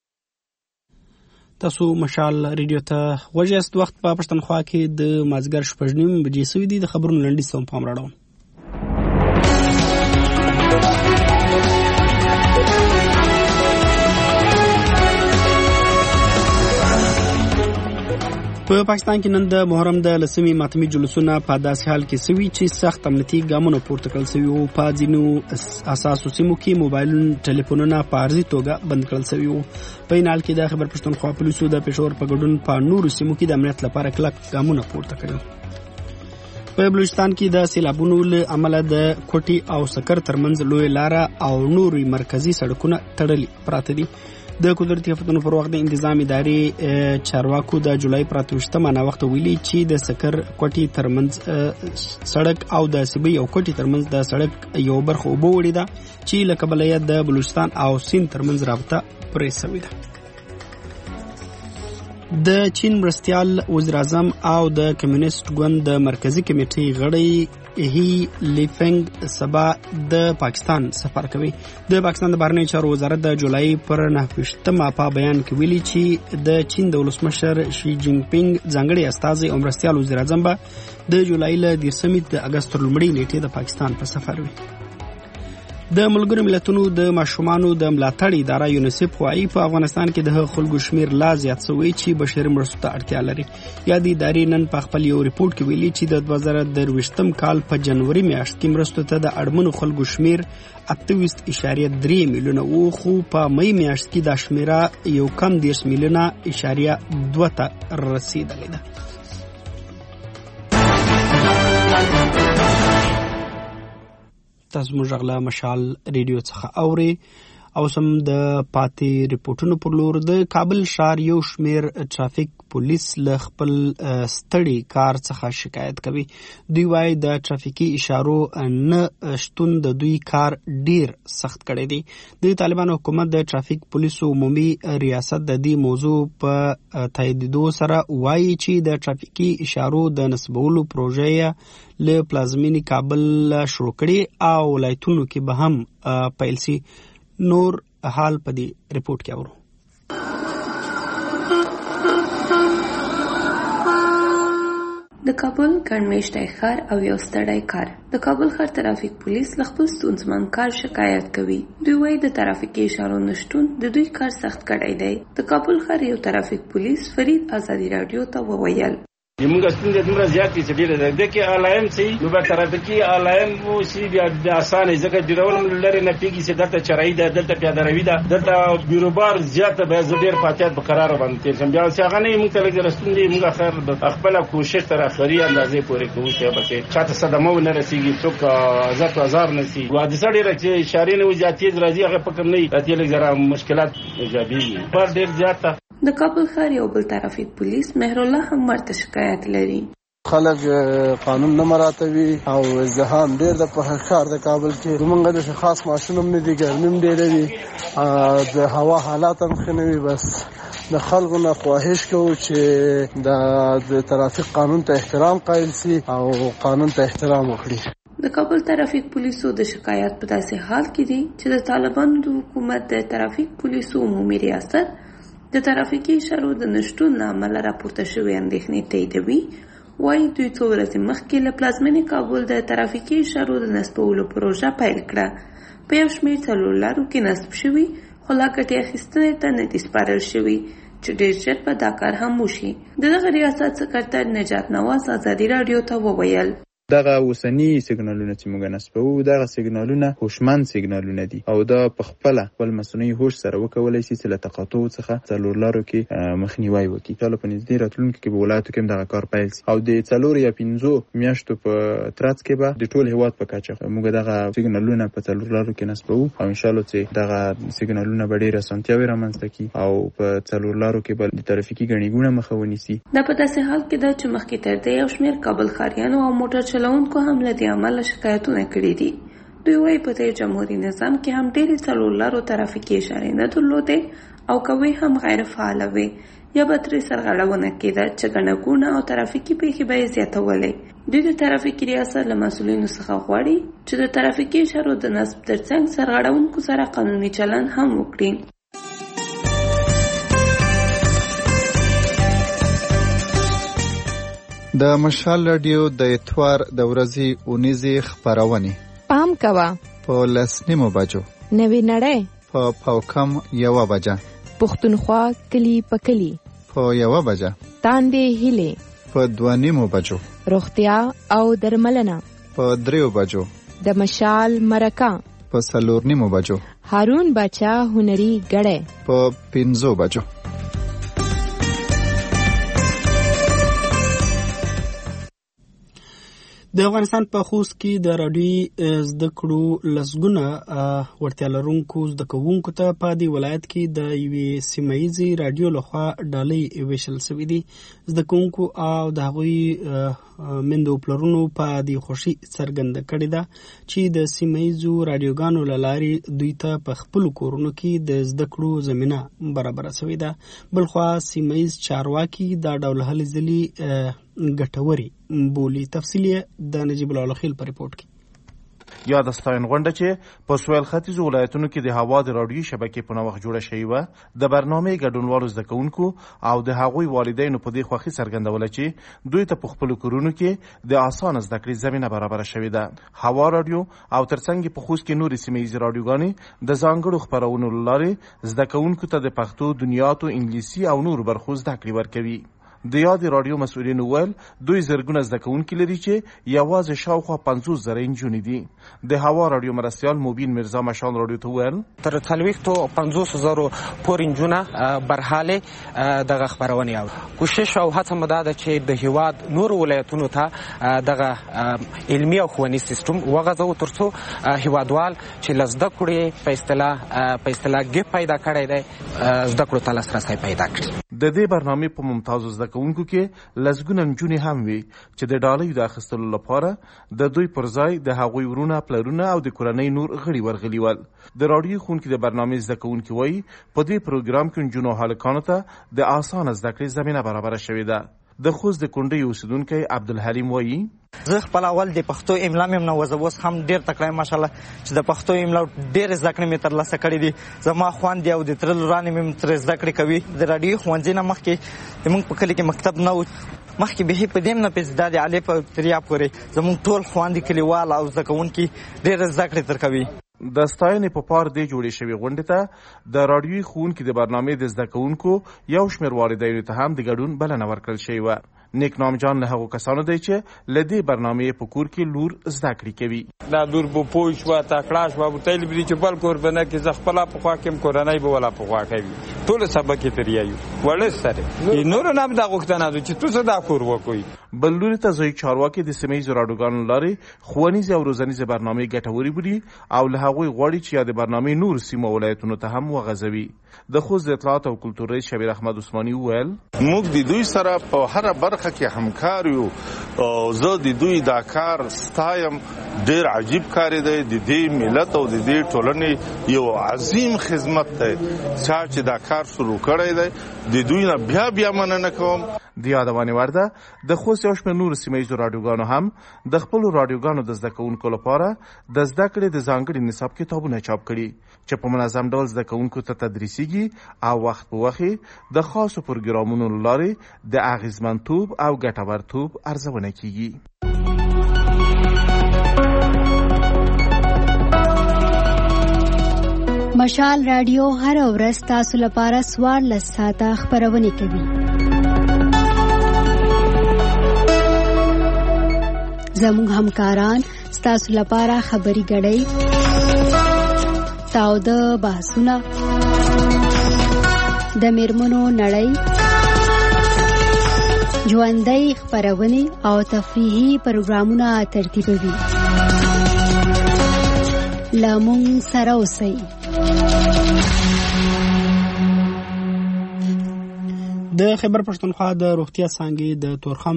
تاسو مشال ریډیو ته وژاست. وخت په پښتونخوا کې د مازیګر 6:30 بجې سوي دي. د خبرونو لنډیز ته پام راوړم. په پاکستان کې نن د محرم د لسمي ماتمي جلوسونه په داسې حال کې سوي چې سخت امنیتي ګامونه پورته کړل سوي او په ځینو اساسو سیمو کې موبایل ټلیفونونه په عارضي توګه بند کړل سوي وو. په این حال کې د خبر پښتونخوا پولیسو د پېښور په ګډون په نورو سیمو کې د امنیت لپاره کلک ګامونه پورته کړل. په بلوچستان کې د سیلابونو له امله د کوټي او سکر ترمنځ لوی لاره او نوري مرکزی سړکونه تړلي پراته دي. د قدرتي آفتونو پر وخت د انتظام ادارې چارواکو د جولای پر 28 نه وخت ویلي چې د سکر کوټي ترمنځ سړک او د سیبي او کوټي ترمنځ د سړک یو برخه وبو وړي ده چې لکه بلې د بلوچستان او سین ترمنځ رابطه پرې سوي ده. د چین مرستيال وزیر اعظم او د کمیونست ګوند د مرکزی کمیټې غړی هی لیفنګ سبا د پاکستان سفر کوي. د پاکستان د بهرنیو چارو وزارت د جولای پر 9 په بیان کې ویلي چې د چین د ولسمشر شي جین پینګ ځانګړي استازي او مرستيال وزیر اعظم به د جولای له 10 د اگست لومړۍ نیټې د پاکستان په سفر وي. د ملګرو ملتونو د ماشومانو د ملاتړ اداره یونیسف وايي په افغانستان کې د خلکو شمیر لا زیات شوی چې بشري مرستو ته اړتیا لري. یا د ادارې نن په خپل یو ریپورت کې ویلي چې د 2023م کال په جنوري میاشت کې مرستو ته د اړمنو خلکو شمیر 28.3 میلیونه وو، خو په مې میاشت کې د شمیره یو کم 10 میلیونه اشاریه 2 ته رسیدلې ده. تاسو موږ غلا مشال ریډیو څخه اوري او سم د پاتې ریپورتونو پر لور. د کابل ښار یو شمیر ټرافیک پولیس له خپل ستړي کار څخه شکایت کوي. دوی وايي د ټرافیکي اشارو نه شتون د دوی کار ډیر سخت کړی دی. د طالبانو حکومت د ټرافیک پولیسو عمومي ریاست د دې موضوع په تاییدو سره وايي چې د ټرافیکي اشارو د نصبولو پروژې له پلازمینی کابل شروع کړي او ولایتونو کې به هم پیل شي. نور حال په دې ریپورت کې اورو. د کابل ګڼمېشتی ښار او یو ستړی کار. د کابل ښار ترافیک پولیس له خپل ستونزمن کار شکایت کوي. دوی وایي د ترافیکي اشارو نشتون د دوی کار سخت کړی دی. د کابل ښار یو ترافیک پولیس فرید ازادي رادیو ته وویل موږ ستونزې دومره زیاتې چې ډېره ده. د کې الایم سي نو به ترافیکي الایم مو سي بیا اسانه ځکه ډیرول لري نه پیږي چې دلته چرای ده، دلته پیاده روي ده، دلته بیروبار زیاته به زډیر فاتحت به قرار باندې تیر شم. بیا چې هغه نه موږ ته لږ رسوندې موږ خیر خپل کوشش تر اخري اندازې پورې کوو چې به چاته صدمه نه رسیږي، څوک هزار نه سي وا د سړي راځي اشاره نه وځاتې راځي هغه پکم نه راځي لږ زره مشکلات ایجابي پر ډیر زیاته. د کابل ښار یو بل ترافیک پولیس مهرالله هم ورته شکایت لري. خلک قانون نه مراعاتوي او ازدحام ډیر د په ښار د کابل کې. زمونږ د خاص ماشوم هم نه دي، ګرمیم ډیره وي، د هوا حالات هم ښه نه وي. بس د خلکو نه خواهش کوو چې د ترافیک قانون ته احترام قایل سي او قانون ته احترام وکړي. د کابل ترافیک پولیسو د شکایت په داسې حال کې دي چې د طالبانو د حکومت د ترافیک پولیسو عمومي ریاست د ترافیکي اشارو د نشتون له امله راپورته شوې اندېښنې تاییدوي. وايي دوی څو ورځې مخکې له پلازمینې کابل د ترافیکي اشارو د نصبولو پروژه پیل کړه. په یو شمېر څلور لارو کې نصب شوي، خو لا ګټې اخیستنې ته نه دي سپارل شوي چې ډېر ژر به دا کار هم وشي. د دغه ریاست سکرتر نجات نواز ازادي راډیو ته وویل دغه اوسنی سیګنالونه چې موږ نسبو دغه سیګنالونه هوشمند سیګنالونه دي او دا په خپل مصنوعي هوش سره وکولای شي چې له تقاطع څخه څلور لارو کې مخنیوي وکړي. کله په نږدې راتلونکي کې په ولایتو کې دغه کار پیل شي او د 4 یا 5 میاشتو په ترڅ کې به د ټول هیواد په کچه موږ دغه سیګنالونه په څلور لارو کې نسبو او ان شاء الله چې دغه سیګنالونه به ډېر اسانتیاوي رامنځته کړي او په څلور لارو کې به د ترافیکي ګڼې مخه ونیسي. دا په داسې حال کې ده چې مخکې تر دې یو شمېر کابل ښاریانو او موټر چلوونکو هم له دې امله شکایتونه کړي دي. دوی وايي په دې جمهوریت نظام کې هم ډېرې څلور لارو ترافیکي اشارې نه درلودې او کوي هم غیر فعاله وي یا به ترې سرغړونه کېده چې ګڼه ګوڼه او ترافیکي پیښې به یې زیاتولې. دوی د ترافیکي ریاست له مسؤلینو څخه غواړي چې د ترافیکي اشارو د نصب ترڅنګ سرغړونکو سره قانوني چلند هم وکړي. د مشال رادیو د اتوار د ورځې اونیزې خبرونه پام کوه په 10:30 بجو نوی نړۍ په پاوکم 1 بجه پښتونخوا کلی په کلی په 1 بجه تاندې هلي په 2:30 بجو روغتیا او درملنه په 3 بجو د مشال مرکه په 4:30 بجو هارون بچا هنري غړې په 5 بجو. د افغانستان په خوست کې د راډیو زده کړو لسګونه وړتیا لرونکو زده کوونکو ته په دې ولایت کې د یوې سیمه‌ییزې راډیو لخوا ډالۍ ویشل شوې دي. زده کوونکو او د هغوی مندو پلرونو په دې خوشي څرګنده کړې ده چې د سیمه‌ییزو راډیوګانو له لارې دوی ته په خپلو کورونو کې د زده کړو زمینه برابره شوې ده. بلخوا سیمه‌ییز چارواکي دا ډول هلې ځلې ګټوري بولی. تفصیلی د نجیب الله خیل په ریپورت کې. یا د ستاین غونډه چې په سویل ختیځو ولایتونو کې د هوا د راډیوي شبکې په نوښت جوړه شوې وه د برنامې ګډونوالو زده کوونکو او د هغوی والدینو په دې خوښي څرګندوله چې دوی ته په خپلو کورونو کې د اسانه زده کړې زمینه برابره شوې ده. هوا راډیو او ترڅنګ په خوست کې نورې سیمه‌ییزې راډیوګانې د ځانګړو خپرونو له لارې زده کوونکو ته د پښتو، دنیاتو، انګلیسي او نورو برخو زده کړې ورکوي. د یادې راډیو مسؤلینو ویل دوی زرګونه زده کوونکي لري چې یوازې شاوخوا 50,000 نجونې دي. د هوا راډیو مرستیال مبین میرزا مشال راډیو ته ویل تر 50,000 پورې نجونه برحاله دغه خبرونه او کوشش او هڅه مو ده چې د هیواد نور ولایتونو ته دغه علمي او ښوونیز سیستم وغځو ترڅو هیوادوال چې لزده کړي په اصطلاح ګپ پیدا کړی دی زده کړو ته لاسرسی پیدا کړي. د دې برنامې په ممتازو زده کوونکو کې لسګونه نجونې هم وي چې د ډالۍ د اخیستلو لپاره د دوی پر ځای د هغوی ورونه، پلرونه او د کورنۍ نور غړي ورغلي ول. د راډیو ښوونکي د برنامې زده کوونکي وایي په دې پروګرام کې نجونو هلکانو ته د اسانه زده کړې زمینه برابره شوې ده. د خوست د کونډې اوسیدونکی عبدالحلیم وایي زه خپل اول د پښتو املا مې نه وزه اوس هم ډېر تکړه ماشاءالله چې د پښتو املا ډېر زده کړې مې ترلاسه کړې دي. زما خویندې او د تره لورانې مې ترې زده کړې کوي. د راډیو ښوونځي نه مخکې زموږ په کلي کې مکتب نه و، مخکې به په دې نه پېژ د الف او تریا پورې زموږ ټول خویندې کلیوال او زده کوونکي ډېر زده کړې تر کوي. د ستاینې په پار دې جوړې شوې غونډې ته د راډیوي ښوونکي د برنامې د زده کوونکو یو شمېر والدینو ته هم د ګډون بلنه ورکړل شوې وه. نیک نام جان له هغو کسانو دی چې له دې برنامې په کور کې لور زده کړې کوي. دا لور به پوه شوه، تکړه شوه، به تیل بری چې بل کور به نه کې زه خپله پخوا کړم، کورنۍ به ولا پخوا کوي. ټول سبق یې ترې یایو وړه سره نورو نه هم دا غوښتنه ده چې تاسو دا کور وکړئ. بل لوري ته ځایي چارواکي د سیمه‌ییزو راډیوګانو له لارې ښوونیزې او روزنیزې برنامې ګټورې بولي او له هغوی غواړي چې یا د برنامې نور سیمو ولایتونو ته هم وغځوي. د خوست د اطلاعات او کلتور رئیس شبیر احمد عثماني وویل موږ د دوی سره په هر برخه کې همکار یو او زه د دوی دا کار ستایم. ډېر عجیب کار دی، د دې ملت او د دې ټولنې یو عظیم خدمت دی. چا چې دا کار شروع کړی دی د دوی نه بیا مننه کوم. د یادونې وړ ده د خوست یو شمېر نورو سیمه‌ییزو راډیوګانو هم د خپلو راډیوګانو د زده کوونکو لپاره د زده کړې د ځانګړي نصاب کتابونه چاپ کړي چې په منظم ډول زده کوونکو ته تدریسیږي او وخت په وخت د خاصو پروګرامونو له لارې د اغیزمنتوب او ګټورتوب ارزونه کیږي. مشال رادیو هر ورځ تاسو لپاره 14 ساعته خبرونه کوي. زموږ همکاران ستاسو لپاره خبري غړي تاوده بحثونه د میرمنو نړۍ ژوندۍ خپرونې او تفریحي پروګرامونه ترتیبوي. لمون سره اوسئ. د خیبر پښتونخوا د روغتیا څانګې د تورخم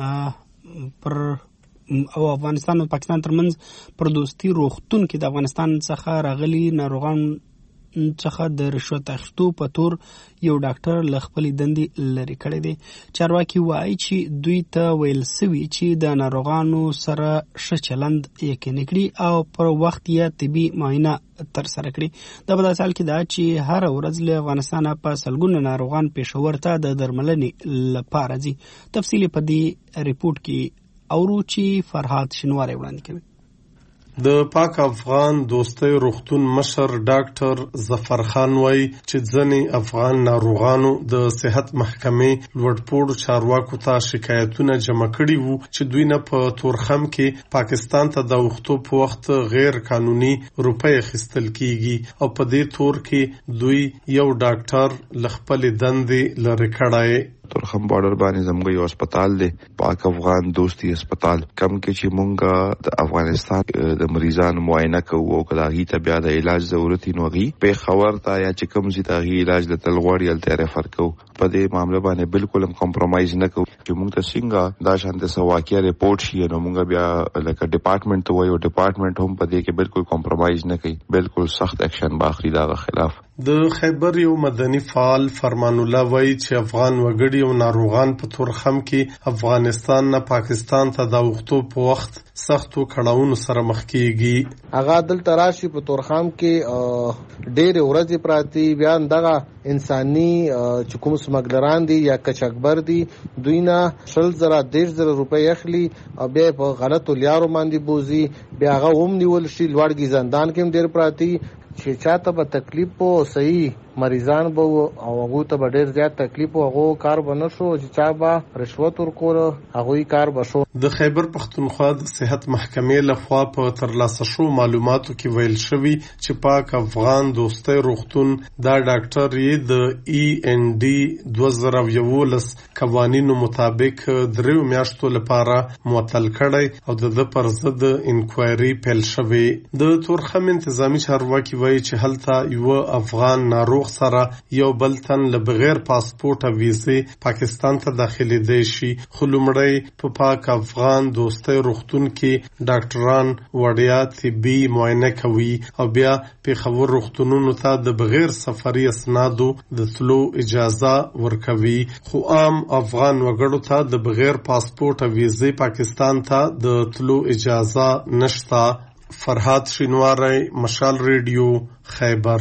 پر او افغانستان او پاکستان ترمنځ پر دوستي روغتون کې د افغانستان څخه راغلي ناروغان څخه د رشوت اخیستو په تور یو ډاکټر له خپلې دندې لرې کړی دی. چارواکي وایي چې دوی ته ویل سوي چې د ناروغانو سره ښه چلند یقیني کړي او پر وخت یې طبي معاینه ترسره کړي. دا په داسې حال کې ده چې هره ورځ له افغانستانه په سلګونه ناروغان پېښور ته د درملنې لپاره ځي. تفصیل په دې ریپورت کې اورو چې فرهاد شینواری وړاندې کوي. د پاک افغان دوستۍ روغتون مشر ډاکټر ظفر خان وایي چې ځینې افغان ناروغانو د صحت محکمې لوړپوړو چارواکو ته شکایتونه جمع کړي وو چې دوی نه په تورخم کې پاکستان ته د وختو په وخت غیر قانوني روپۍ اخیستل کیږي او په دې تور کې دوی یو ډاکټر له خپلې دندې لرې کړی. تورخم بارډر باندې زموږ یو هسپتال دی، پاک افغان دوستي هسپتال، کم کې چې مونږه د افغانستان د مریضانو معاینه کوو او کله هغې ته بیا د علاج ضرورت وي نو هغې پېښور ته یا چې کوم ځای ته هغې علاج درته غواړي هلته یې ریفر کوو. په دې معامله باندې بالکل هم کمپرومایز نه کوو چې مونږ ته څنګه دا شانته څه واقعه ریپورټ شي نو مونږ بیا لکه ډپارټمنټ ته وایو، ډپارټمنټ هم په دې کې بالکل کمپرومایز نه کوي، بالکل سخت اکشن به اخلي دغه خلاف. د خیبر یو مدني فعال فرمان الله وایي چې افغان وګړي او ناروغان په تورخم کې افغانستان نه پاکستان ته د وختو په وخت سختو کړاوونو سره مخ کیږي. هغه دلته راشي په تورخم کې ډېرې ورځې پراتی بیا دغه انساني چې کوم سمګلران دي یا کچکبر دي دوی نه 100,000 روپۍ اخلي او بیا په غلطو لیارو باندې بوزي، بیا هغه هم نیول شي لوړګي زندان کې هم ډېر پراتی چې چاته به تکلیف په صحیح مریضان به او هغه ته به ډېر زیات تکلیف او هغه کار به نه شو چې چا به رشوت ورکول هغه کار به شو. د خیبر پښتونخوا د صحت محکمې لخوا په ترلاسه شو معلوماتو کې ویل شوی چې پاک افغان دوستۍ روغتون دا ډاکټر یې د END 2011 قوانینو مطابق 3 میاشتو لپاره معطل کړی او د پر ضد انکوایري پیل شوی. د تورخم انتظامی چارواکي وایي چې هلته یو افغان ناروغ سره یو بل تن له بغیر پاسپورت او ویزې پاکستان ته داخليدای شي، خو لومړی په پاک افغان دوستۍ روغتون کې ډاکټران وړیا طبي معاینه کوي او بیا پېښور روغتونونو ته د بغیر سفري اسنادو د تلو اجازه ورکوي، خو عام افغان وګړو ته د بغیر پاسپورت او ویزې پاکستان ته د تلو اجازه نشته. فرهاد شینواری، مشال ریډیو، خیبر.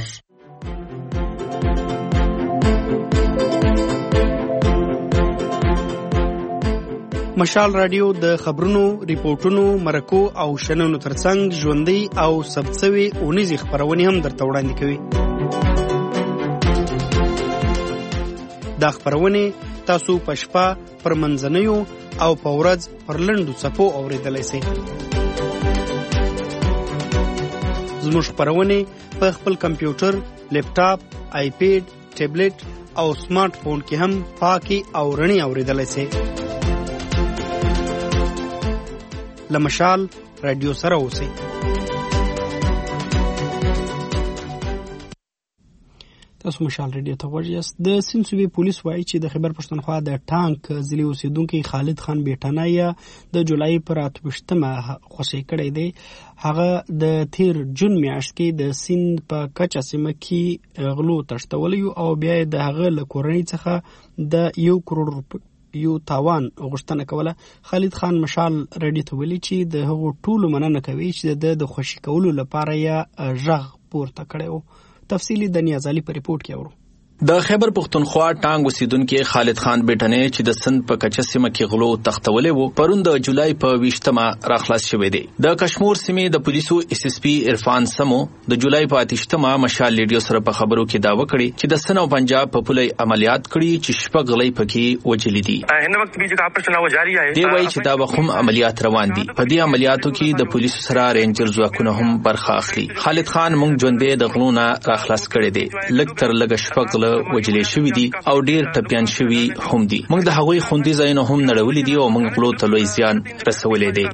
مشال رادیو د خبرونو، ریپورتونو، مرکو او شننو ترڅنګ ژوندۍ او ثبتسوي اونیزې خبرونې هم درته وړاندې کوي. دا خبرونه تاسو په شپه پر منځنیو او په ورځ پر لنډو څپو اوریدلای شئ. زموږ خبرونه په خپل کمپیوټر، لیپټاپ، آیپیډ، ټابلیټ او سمارټ فون کې هم پاکي او رڼي اوریدلای شئ. لمشال رادیو سره اوسئ. تاسو مشال رادیو ته ورجاست. د سیند صوبې پولیس وایي چې د خیبر پښتونخوا د ټانک ضلع اوسیدونکي خالد خان بیٹانه یا د جولای پر 28مه خوشی کړی دی. هغه د تیر جون میاشت کې د سیند په کچا سیمه کې غلو تشتولی او بیا د هغه له کورنۍ څخه د 1 کروڑ یو تاوان غوښتنه کوله. خالد خان مشال رادیو ته ویلي چې د هغو ټولو مننه کوي چې د خوشی کولو لپاره یې غږ پورته کړی و. تفصیلی د نیازالي په ریپورت کې اورو. د خیبر پختونخوا ټانګ اوسیدونکو خالد خان بیٹنې چې د سند په کچه سیمه کې غلو تختولې وو پرون د جولای په 20مه راخلاص شوې دي. د کشمیر سیمې د پولیسو اس اس پی عرفان سمو د جولای په 8مه مشال لیډیو سره په خبرو کې داوا کړی چې د سن او پنجاب په پولې عملیات کړي چې شپږ غلې پکې وجلې دي. هغه وخت به چې آپریشن لا جاری دی وایي چې دا وخم عملیات روان دي. په دې عملیاتو کې د پولیسو سره رینجر ځواکونه هم برخه اخلي. خالد خان مونږ ژوندې د غلونه راخلاص کړي دي. لږ تر لږه شپږ غلې وجلې شوې دي او ډیر ټپيان شوي هم دي. موږ د هغوی خوندي ځایونه هم نړولې دي او موږ غلو ته لوی زیان رسولې دي.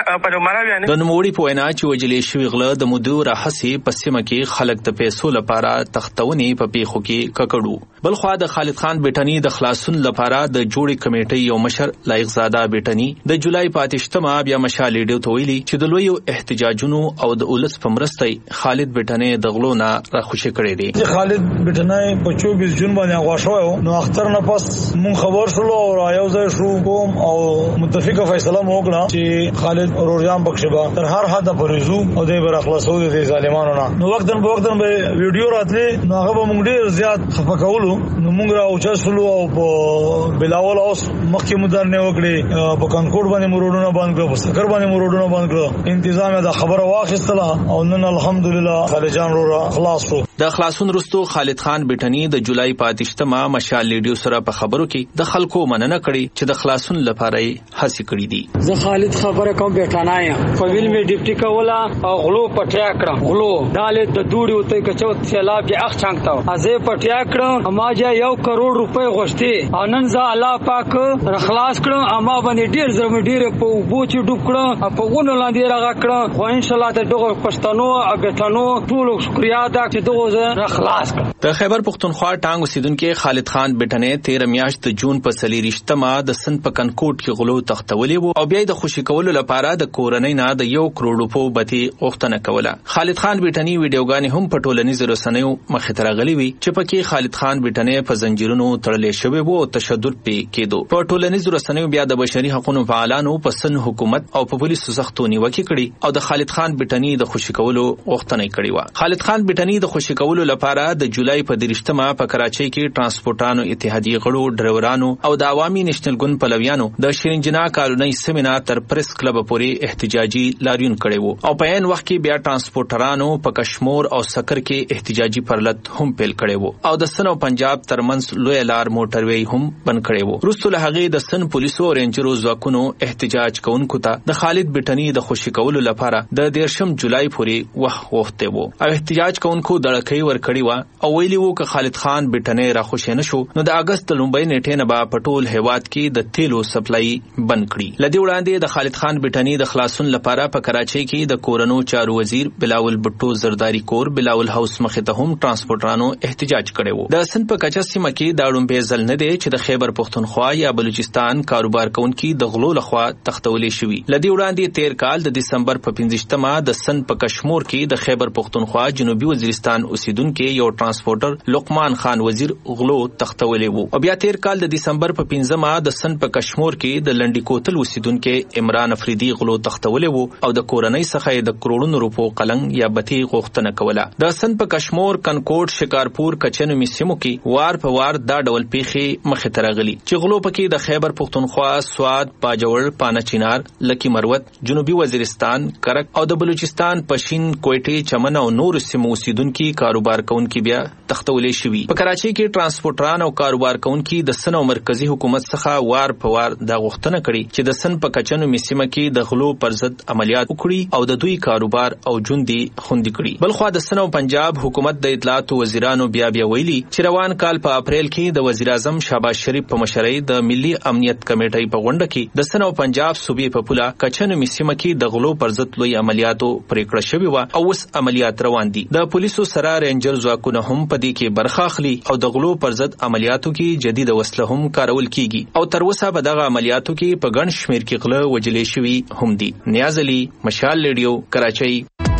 د نوموړي په وینا چې وجلې شوي غله د مودو راهسي په سیمه کې خلک د پیسو لپاره تختونې په پیښو کې ککړو. بلخوا د خالد خان بیٹنی د خلاصون لپاره د جوړې کمیټې یو مشر لایق زاده بیٹنی د جولای په 8مه بیا مشال لیډیو ته ویلي چې د لوی احتجاجونو او د اولس په مرسته خالد بیٹنی د غلو نه راخوشي کړي دي. خالد بیٹنی په 24 جون باندې غواړو نو اختر نه پس مون خبر شلو او رايو ځای شو کوم او متفقه فیصله وکړه چې خالد اورجان بخشبا تر هر حد پرېزو او د بر اخلاصو د ظالمانو نه نو وختن به ویډیو راتلې نو هغه مونږ ډیر زیات خفقولو نو مونږ را اوچسلو او په بلاول اوس مخکې مدار نه وکړي په کانکوډ باندې مرودونه باندې کړو په سکر باندې مرودونه باندې کړو انتظام دا خبره واخیستله او نن الحمدلله خالد جان رو خلاص شو. د خلاصون رستو خالد خان بیٹنی د جولای په 8مه مشال لیډیو سره په خبرو کې د خلکو مننه کړي چې د خلاصون لپاره هڅه کړې دي. زه خالد خبره کوم بیٹانا یم په ویل می ډیپټي کولا او غلو پټیا کړم غلو داله د دوړي وته کچو سیلاب کې اخ چانګتاو ازه پټیا کړم اما جا 1 کروڑ روپے غوښتي انن ز الله پاک رخلاص کړم اما باندې ډیر زرم ډیر په بوچ ډوب کړم په غونو لاندې راغ کړم خو ان شاء الله د دغه پښتنو او بیٹانو ټول شکریا ادا چې دغه رخلاص کړم. د خیبر پختونخوا ټانګ اوسیدونکو خالد خان بیٹنې 13 میاشت د جون په 23مه د سند په کنکوټ کې غلو تختولې وو او بیا د خوشی کولو لپاره د کورنۍ نه د 1 کروڑ روپو بتی غوښتنه کوله. خالد خان بیٹنې ویډیوګانې هم په ټولنیزو رسنیو مخې ته راغلي وي چې پکې خالد خان بیٹنې په زنجیرونو تړلې شوی وو او تشدد پې کېدو. په ټولنیزو رسنیو بیا د بشري حقوقو فعالانو په سن حکومت او په پولیسو سختو نیوکې کړي او د خالد خان بیٹنې د خوشی کولو غوښتنه کړې و. خالد خان بیٹنې د خوشی کولو لپاره د جولای په 23مه په کراچۍ کې ترانسپورټانو اتحادیې غړو ډرایورانو او د عوامي نېشنل ګوند پلویانو د شیرینجنا کالونی سیمینه تر پریس کلب پورې احتجاجي لاریون کړي وو او په عین وخت کې بیا ترانسپورټرانو په کشمیر او سکر کې احتجاجي پرلط هم پیل کړي وو او د سن او پنجاب ترمنځ لوی لار موټروي هم بند کړي وو. وروسته له هغې د سن پولیسو او رینجرو ځواکونو احتجاج کوونکو ته د خالد بیٹنی د خوشی کولو لپاره د 13 جولای پورې وخت غوښته وو او احتجاج کوونکو دړکې ورکړي و او ویلی وو که خالد خان بیٹنی را خوشی نشو نو د اگست لومبۍ نیټې نه به په ټول هیواد کې د تیلو سپلای بند کړي. لدی وړاندې د خالد خان بیٹنی د خلاصون لپاره په کراچۍ کې د کورونو چارو وزیر بلاول بټو زرداری کور بلاول هاوس مخې ته هم ترانسپورټرانو احتجاج کړي وو. د سند په کچه سیمه کې دا لومبۍ ځل نه دی چې د خیبر پختونخوا یا بلوچستان کاروبار کوونکي د غلو لخوا تختولې شوي. لدی وړاندې 13 کال د دسمبر په 15مه د سند په کشمیر کې د خیبر پختونخوا جنوبي وزیرستان اوسیدونکو یو ترانسپورټر لقمان خان وزیر غلو تختولې وو او بیا 13 کال د دسمبر په 15مه د سند په کشمیر کې د لنډی کوتل اوسیدونکو عمران افریدي غلو تختولې وو او د کورنۍ څخه د کروڑونو روپو قلنګ یا بتی غوښتنه کوله. د سند په کشمیر کنکوټ شکارپور کچنو میسمو کې وار په وار دا ډول پیښې مخې ته راغلي چې غلو پکې د خیبر پختونخوا سواد پاجوړ پانچینار لکی مروت جنوبي وزیرستان کرک او د بلوچستان پشین کوټې چمن او نور سیمو اوسیدونکو کاروبار کوونکو بیا تختولې شوي. په کراچۍ کې ترانسپورټران او کاروبار کوونکو د سن او مرکزی حکومت څخه وار په وار دا غوښتنه کړې چې د سن په کچنو میسمه کې د غلو پر ضد عملیات وکړي او د دوی کاروبار او ژوندۍ خوندي کړي. بلخوا د سن او پنجاب حکومت د اطلاعات وزیرانو بیا ویلي چې روان کال په اپریل کې د وزیر اعظم شهباز شریف په مشرۍ د ملي امنیت کمیټې په غونډه کې د سن او پنجاب صوبې په پوله کچنو میسمه کې د غلو پر ضد لوی عملیاتو پریکړه شوې و او اوس عملیات روان دي. د پولیسو سره رینجر ځواکونه هم په دې کې برخه اخلي او د غلو پر ضد عملیاتو کې جدید وسله هم کارول کیږي او تر اوسه په دغه عملیاتو کې په ګڼ شمیر کې غله وجلې شوي هم دي. نیاز علي مشال لیډیو کراچۍ.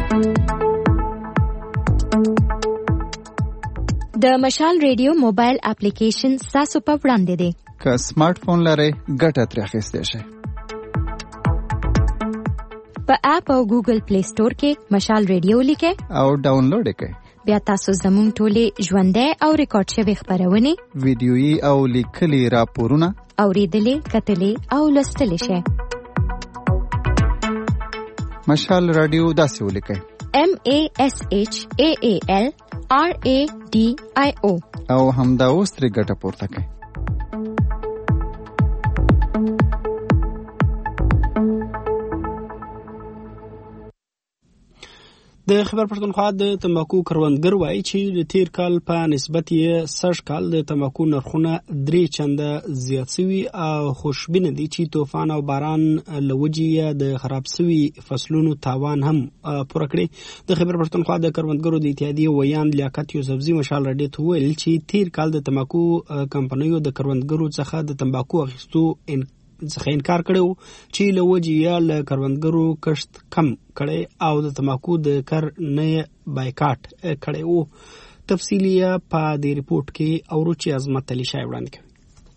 د مشال ریډیو موبایل اپلیکیشن تاسو په وړاندې دی. که سمارټ فون لرئ ګټه ترې اخیستی شئ. په اپ او ګوګل پلی سٹور کې مشال ریډیو لیکئ او ډاونلوډ یې کړئ. بیا تاسو زموږ ټولې ژوندۍ او ریکارډ شوې خبرونه ویډیويي او لیکلي راپورونه اوریدلې کتلې او لوستلې شئ. مشال رادیو داسې ولیکئ MASHAALRADIO او همدا اوس ترې ګټه پورته کړئ. د خیبر پښتونخوا د تمباکو کروندګر وایي چې د تیر کال په نسبت یې سږ کال د تمباکو نرخونه 3 چنده زیات شوي او خوشبینه دي چې طوفان او باران له وجې د خراب شوي فصلونو تاوان هم پوره کړي. د خیبر پښتونخوا د کروندګرو د اتحادیې ویان لیاقت یوسفزي مشال رادیو ته ویل چې تیر کال د تمباکو کمپنیو د کروندګرو څخه د تمباکو اخیستو څخه انکار کړو چې له وجې له کروندګرو کښت کم کړي او د تمباکو د کر نه بایکاټ کړي وو. تفصیلی په دې ریپورت کې اورو چې عظمت علي شای وړاندې کوي.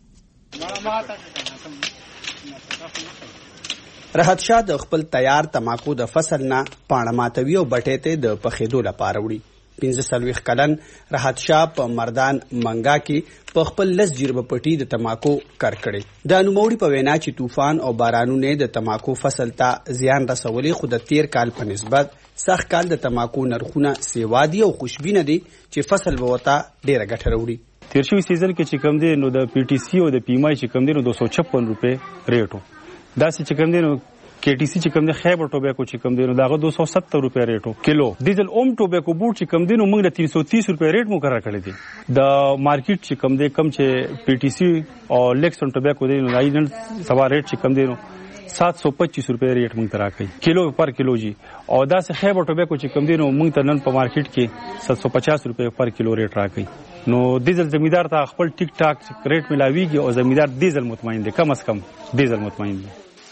راحت شاه د خپل تیار تمباکو د فصل نه پاڼه ماتوي او بټې ته د پخېدو لپاره وړي. 45 کلن راحت شاه په مردان منګا کې په خپل لس جربه پټي د تمباکو کار کړي. د نوموړي په وینا چې طوفان او بارانونه د تمباکو فصل ته زیان رسولي، خو د تیر کال په نسبت سخت کال د تمباکو نرخونه سیوادي او خوشبینه دي چې فصل به وتا ډیره ګټه وروړي. تیر شوی سیزن کې چې کم دی نو د پی ټی سی او د پی مای چې کم دی نو 256 روپے ریټو، دا چې کم دی نو کې ټی سی چې کم دی خیبر ټوبیکو چې کم دی نو داغه 270 روپے ریټو کیلو. ډیزل اوم ټوبیکو بوټ چې کم دی نو موږ د 330 روپے ریټ مقرر کړی دی. د مارکیټ چې کم دی کم چې پی ټی سی او لیکسن ټوبیکو دی نو دایي نن سبا ریټ چې کم دی نو 725 روپے ریټ موږ ته راکړي کیلو پر کیلو جی. او دا سه خیبر ټوبیکو چې کم دی نو موږ ته نن په مارکیټ کې 750 روپے پر کیلو ریټ راکړي. نو ډیزل زمیدار ته خپل ټیک ټاک ریټ ملاویږي او زمیدار ډیزل مطمئن دی، کم از کم ډیزل مطمئن دی.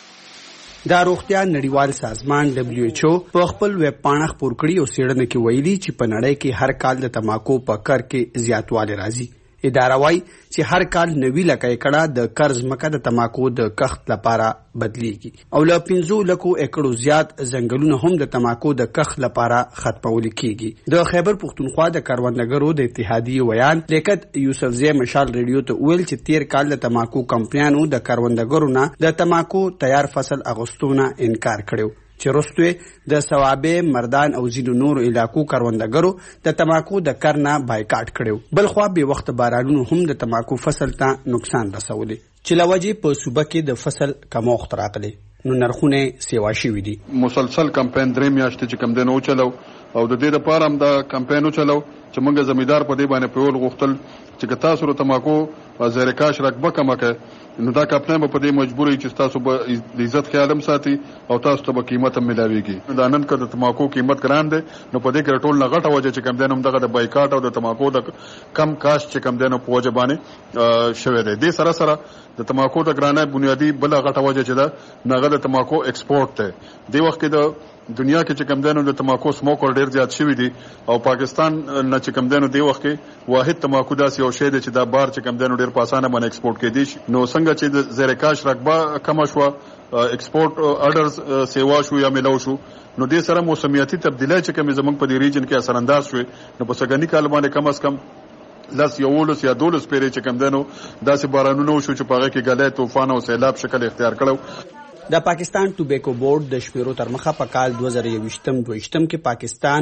دا روغتیا نړیوال سازمان WHO په خپل ویب پاڼه خپور کړي او څېړنه کې ویلي چې په نړۍ کې هر کال د تمباکو په کر کې زیاتوالی راځي. اداره وايي چې هر کال 90 لکه ایکړه د قرض مکه د تمباکو د کښت لپاره بدلیږي او له 15 لکو ایکړو زیات ځنګلونه هم د تمباکو د کښت لپاره ختمول کیږي. د خیبر پښتونخوا د کروندګرو د اتحادیې ویان لیاقت یوسفزي مشال ریډیو ته ویل چې تیر کال د تمباکو کمپنیانو د کروندګرو نه د تمباکو تیار فصل اغوستونه انکار کړو چې وروسته د ثوابه مردان او ځینو نورو علاقو کروندګرو د تمباکو د کرنه بایکاټ کړو. بل خو به وخت بارانونو هم د تمباکو فصل ته نقصان رسولي چې لوجه په صوبه کې د فصل کموخت راغلي نو نرخونه سیوا شوي دي. مسلسل کمپاین 3 میاشتې چې کم دنو چلو او د دې لپاره هم دا کمپاین چلو چې موږ زمیدار په دې باندې پیول غوښتل چې تاسو ته تمباکو زیرکاش رقبه کمکه نو دا کمپاین په دې مجبورې چې تاسو به عزت خیالم ساتي او تاسو ته به قیمت هم ملاويږي. دا نن کده تمباکو قیمت ګران دی نو په دې کې ټول نه غټه وجه چې کم دنه دغه د بایکاټ او د تمباکو د کم کاش چې کم دنه په وجه باندې شوه دی. د سره سره د تمباکو د ګرانه بنیادی بل غټه وجه چې دا نغه د تمباکو ایکسپورټ ته دی وخت کې د دنیا کې چې کم دنو د تمباکو سموکر ډیر زیات شوی دي او پاکستان نه چې کم دنو دی وخت کې واحد تمباکو داسې یو شی دی چې دا بار چې کم دنو ډیر په اسانه باندې ایکسپورټ کېدی شي. نو څنګه چې د زیرکاش رقبه کم شو ایکسپورټ اډرز سیوا شو یا ملو شو نو دې سره موسمیاتي تبدیلی چې کوم زمونږ په دې ریجن کې اثر انداز شوی نو په سګنی کال باندې کم از کم لس یولس یا دولس پیری چې کم دنو داسې بارانونه شو چې په هغه کې غلې طوفان او سیلاب شکل اختیار کړو. د پاکستان ټوبیکو بورډ د شمیرو تر مخه په کال 2022 کې پاکستان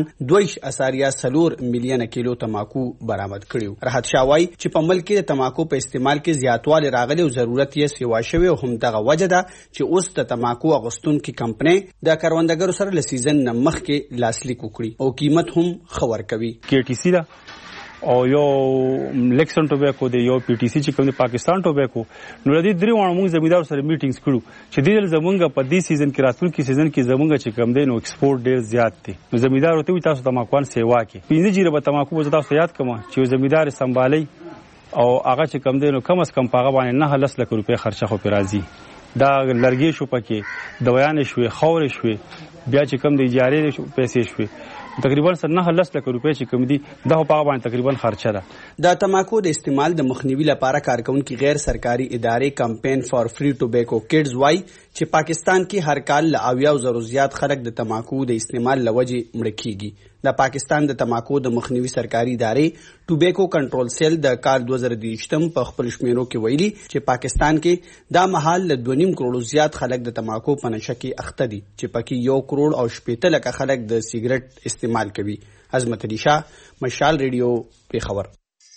2.4 میلیون کیلو تمباکو برآمد کړیو. راحت شاه وايي چې په ملک کې د تمباکو په استعمال کې زیاتوالی راغلی او ضرورت یې سیوا شوی او هم دغه وجه ده چې اوس د تمباکو اغوستونکو کمپنۍ د کروندګرو سره له سیزن نه مخکې لاسلیک وکړي او قیمت هم خبر کوي. کې ټی سی دا او یو لیکسن ټوبیکو دی یو پی ټی سی چې کوم د پاکستان ټوبیکو نو د دې درې وړو موږ زمیدار سره میټینګز کړو چې د زمونږ په دې سیزن کې راتلونکي سیزن کې زمونږ چې کم دی نو ایکسپورټ ډیر زیات دی. نو زمیدار ته تاسو تمباکوان سیوا کې 15 جیره به تمباکو وځ تاسو یاد کوم چې زمیدار سمبالي او هغه چې کم دی نو کم از کم پاغه باندې 9 لک روپے خرچه خو پیرازي. دا لرګي شو پکې دویان شوې خور شوې بیا چې کم دی اجاره پیسې شوې تقریبا 9 لک روپے چې کم دي دا په هغه باندې تقریبا خرچه ده. د تمباکو د استعمال د مخنیوي لپاره کارکونکو غیر سرکاري ادارې کمپاین فار فری ټوبیکو کډز وايي چې پاکستان کې هر کال له 80,000 زیات خلک د تمباکو د استعمال لوجې مړ کیږي. د پاکستان د تماکو د مخنیوي سرکاري ادارې ټوبیکو کنټرول سیل د کال 2023 په خپل شمیرو کې ویلي چې پاکستان کې دا مهال له 2.5 کروڑ زیات خلک د تماکو په نشه کې اخته دي چې پکې 1 کروڑ او 70 لک خلک د سیګریټ استعمال کوي. عظمت علي شاه، مشال ریډیو، پیښور.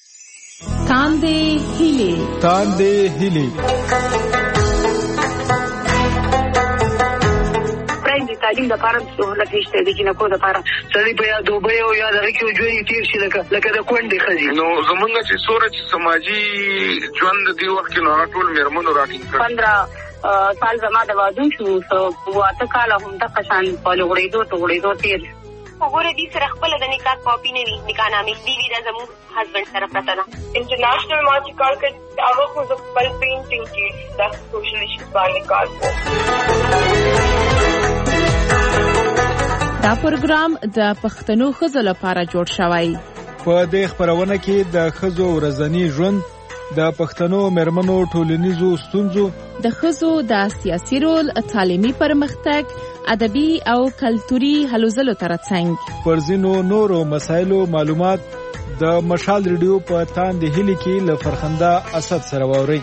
تاندې هیلې تعلیم د پاره سہولت نشته د جنکو د پاره سړي په یا دوبه او یا د ریکو جوړي تیر شي لکه د کونډې خزي نو زمونږ چې سورج سماجی ژوند دی وخت کې نو ټول میرمنو راټینګ کړ 15 سال زما د واده شو واته کال هم د قشان په لوړېدو تیر وګوره دې سره خپل د نکاح کاپی نه وي نکاح نامې دی وی د زمو هسبند سره پته نه انټرنیشنل مارچ کار کې هغه خو د خپل پینټینګ کې د سوشل ایشوز باندې کار کوي. دا پروګرام د پښتنو ښځو لپاره جوړ شوی. په دې خبرونه کې د ښځو ورځنی ژوند، د پښتنو مېرمنو ټولنیزو ستونزو، د ښځو د سیاسي رول، تعلیمي پرمختګ، ادبي او کلتوري هلو ځلو ترڅنګ پر ځینو نورو مسایلو معلومات د مشال ریډیو په تاندې هیلې کې له فرخنده اسد سره واورئ.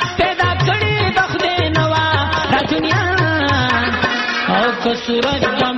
सूरज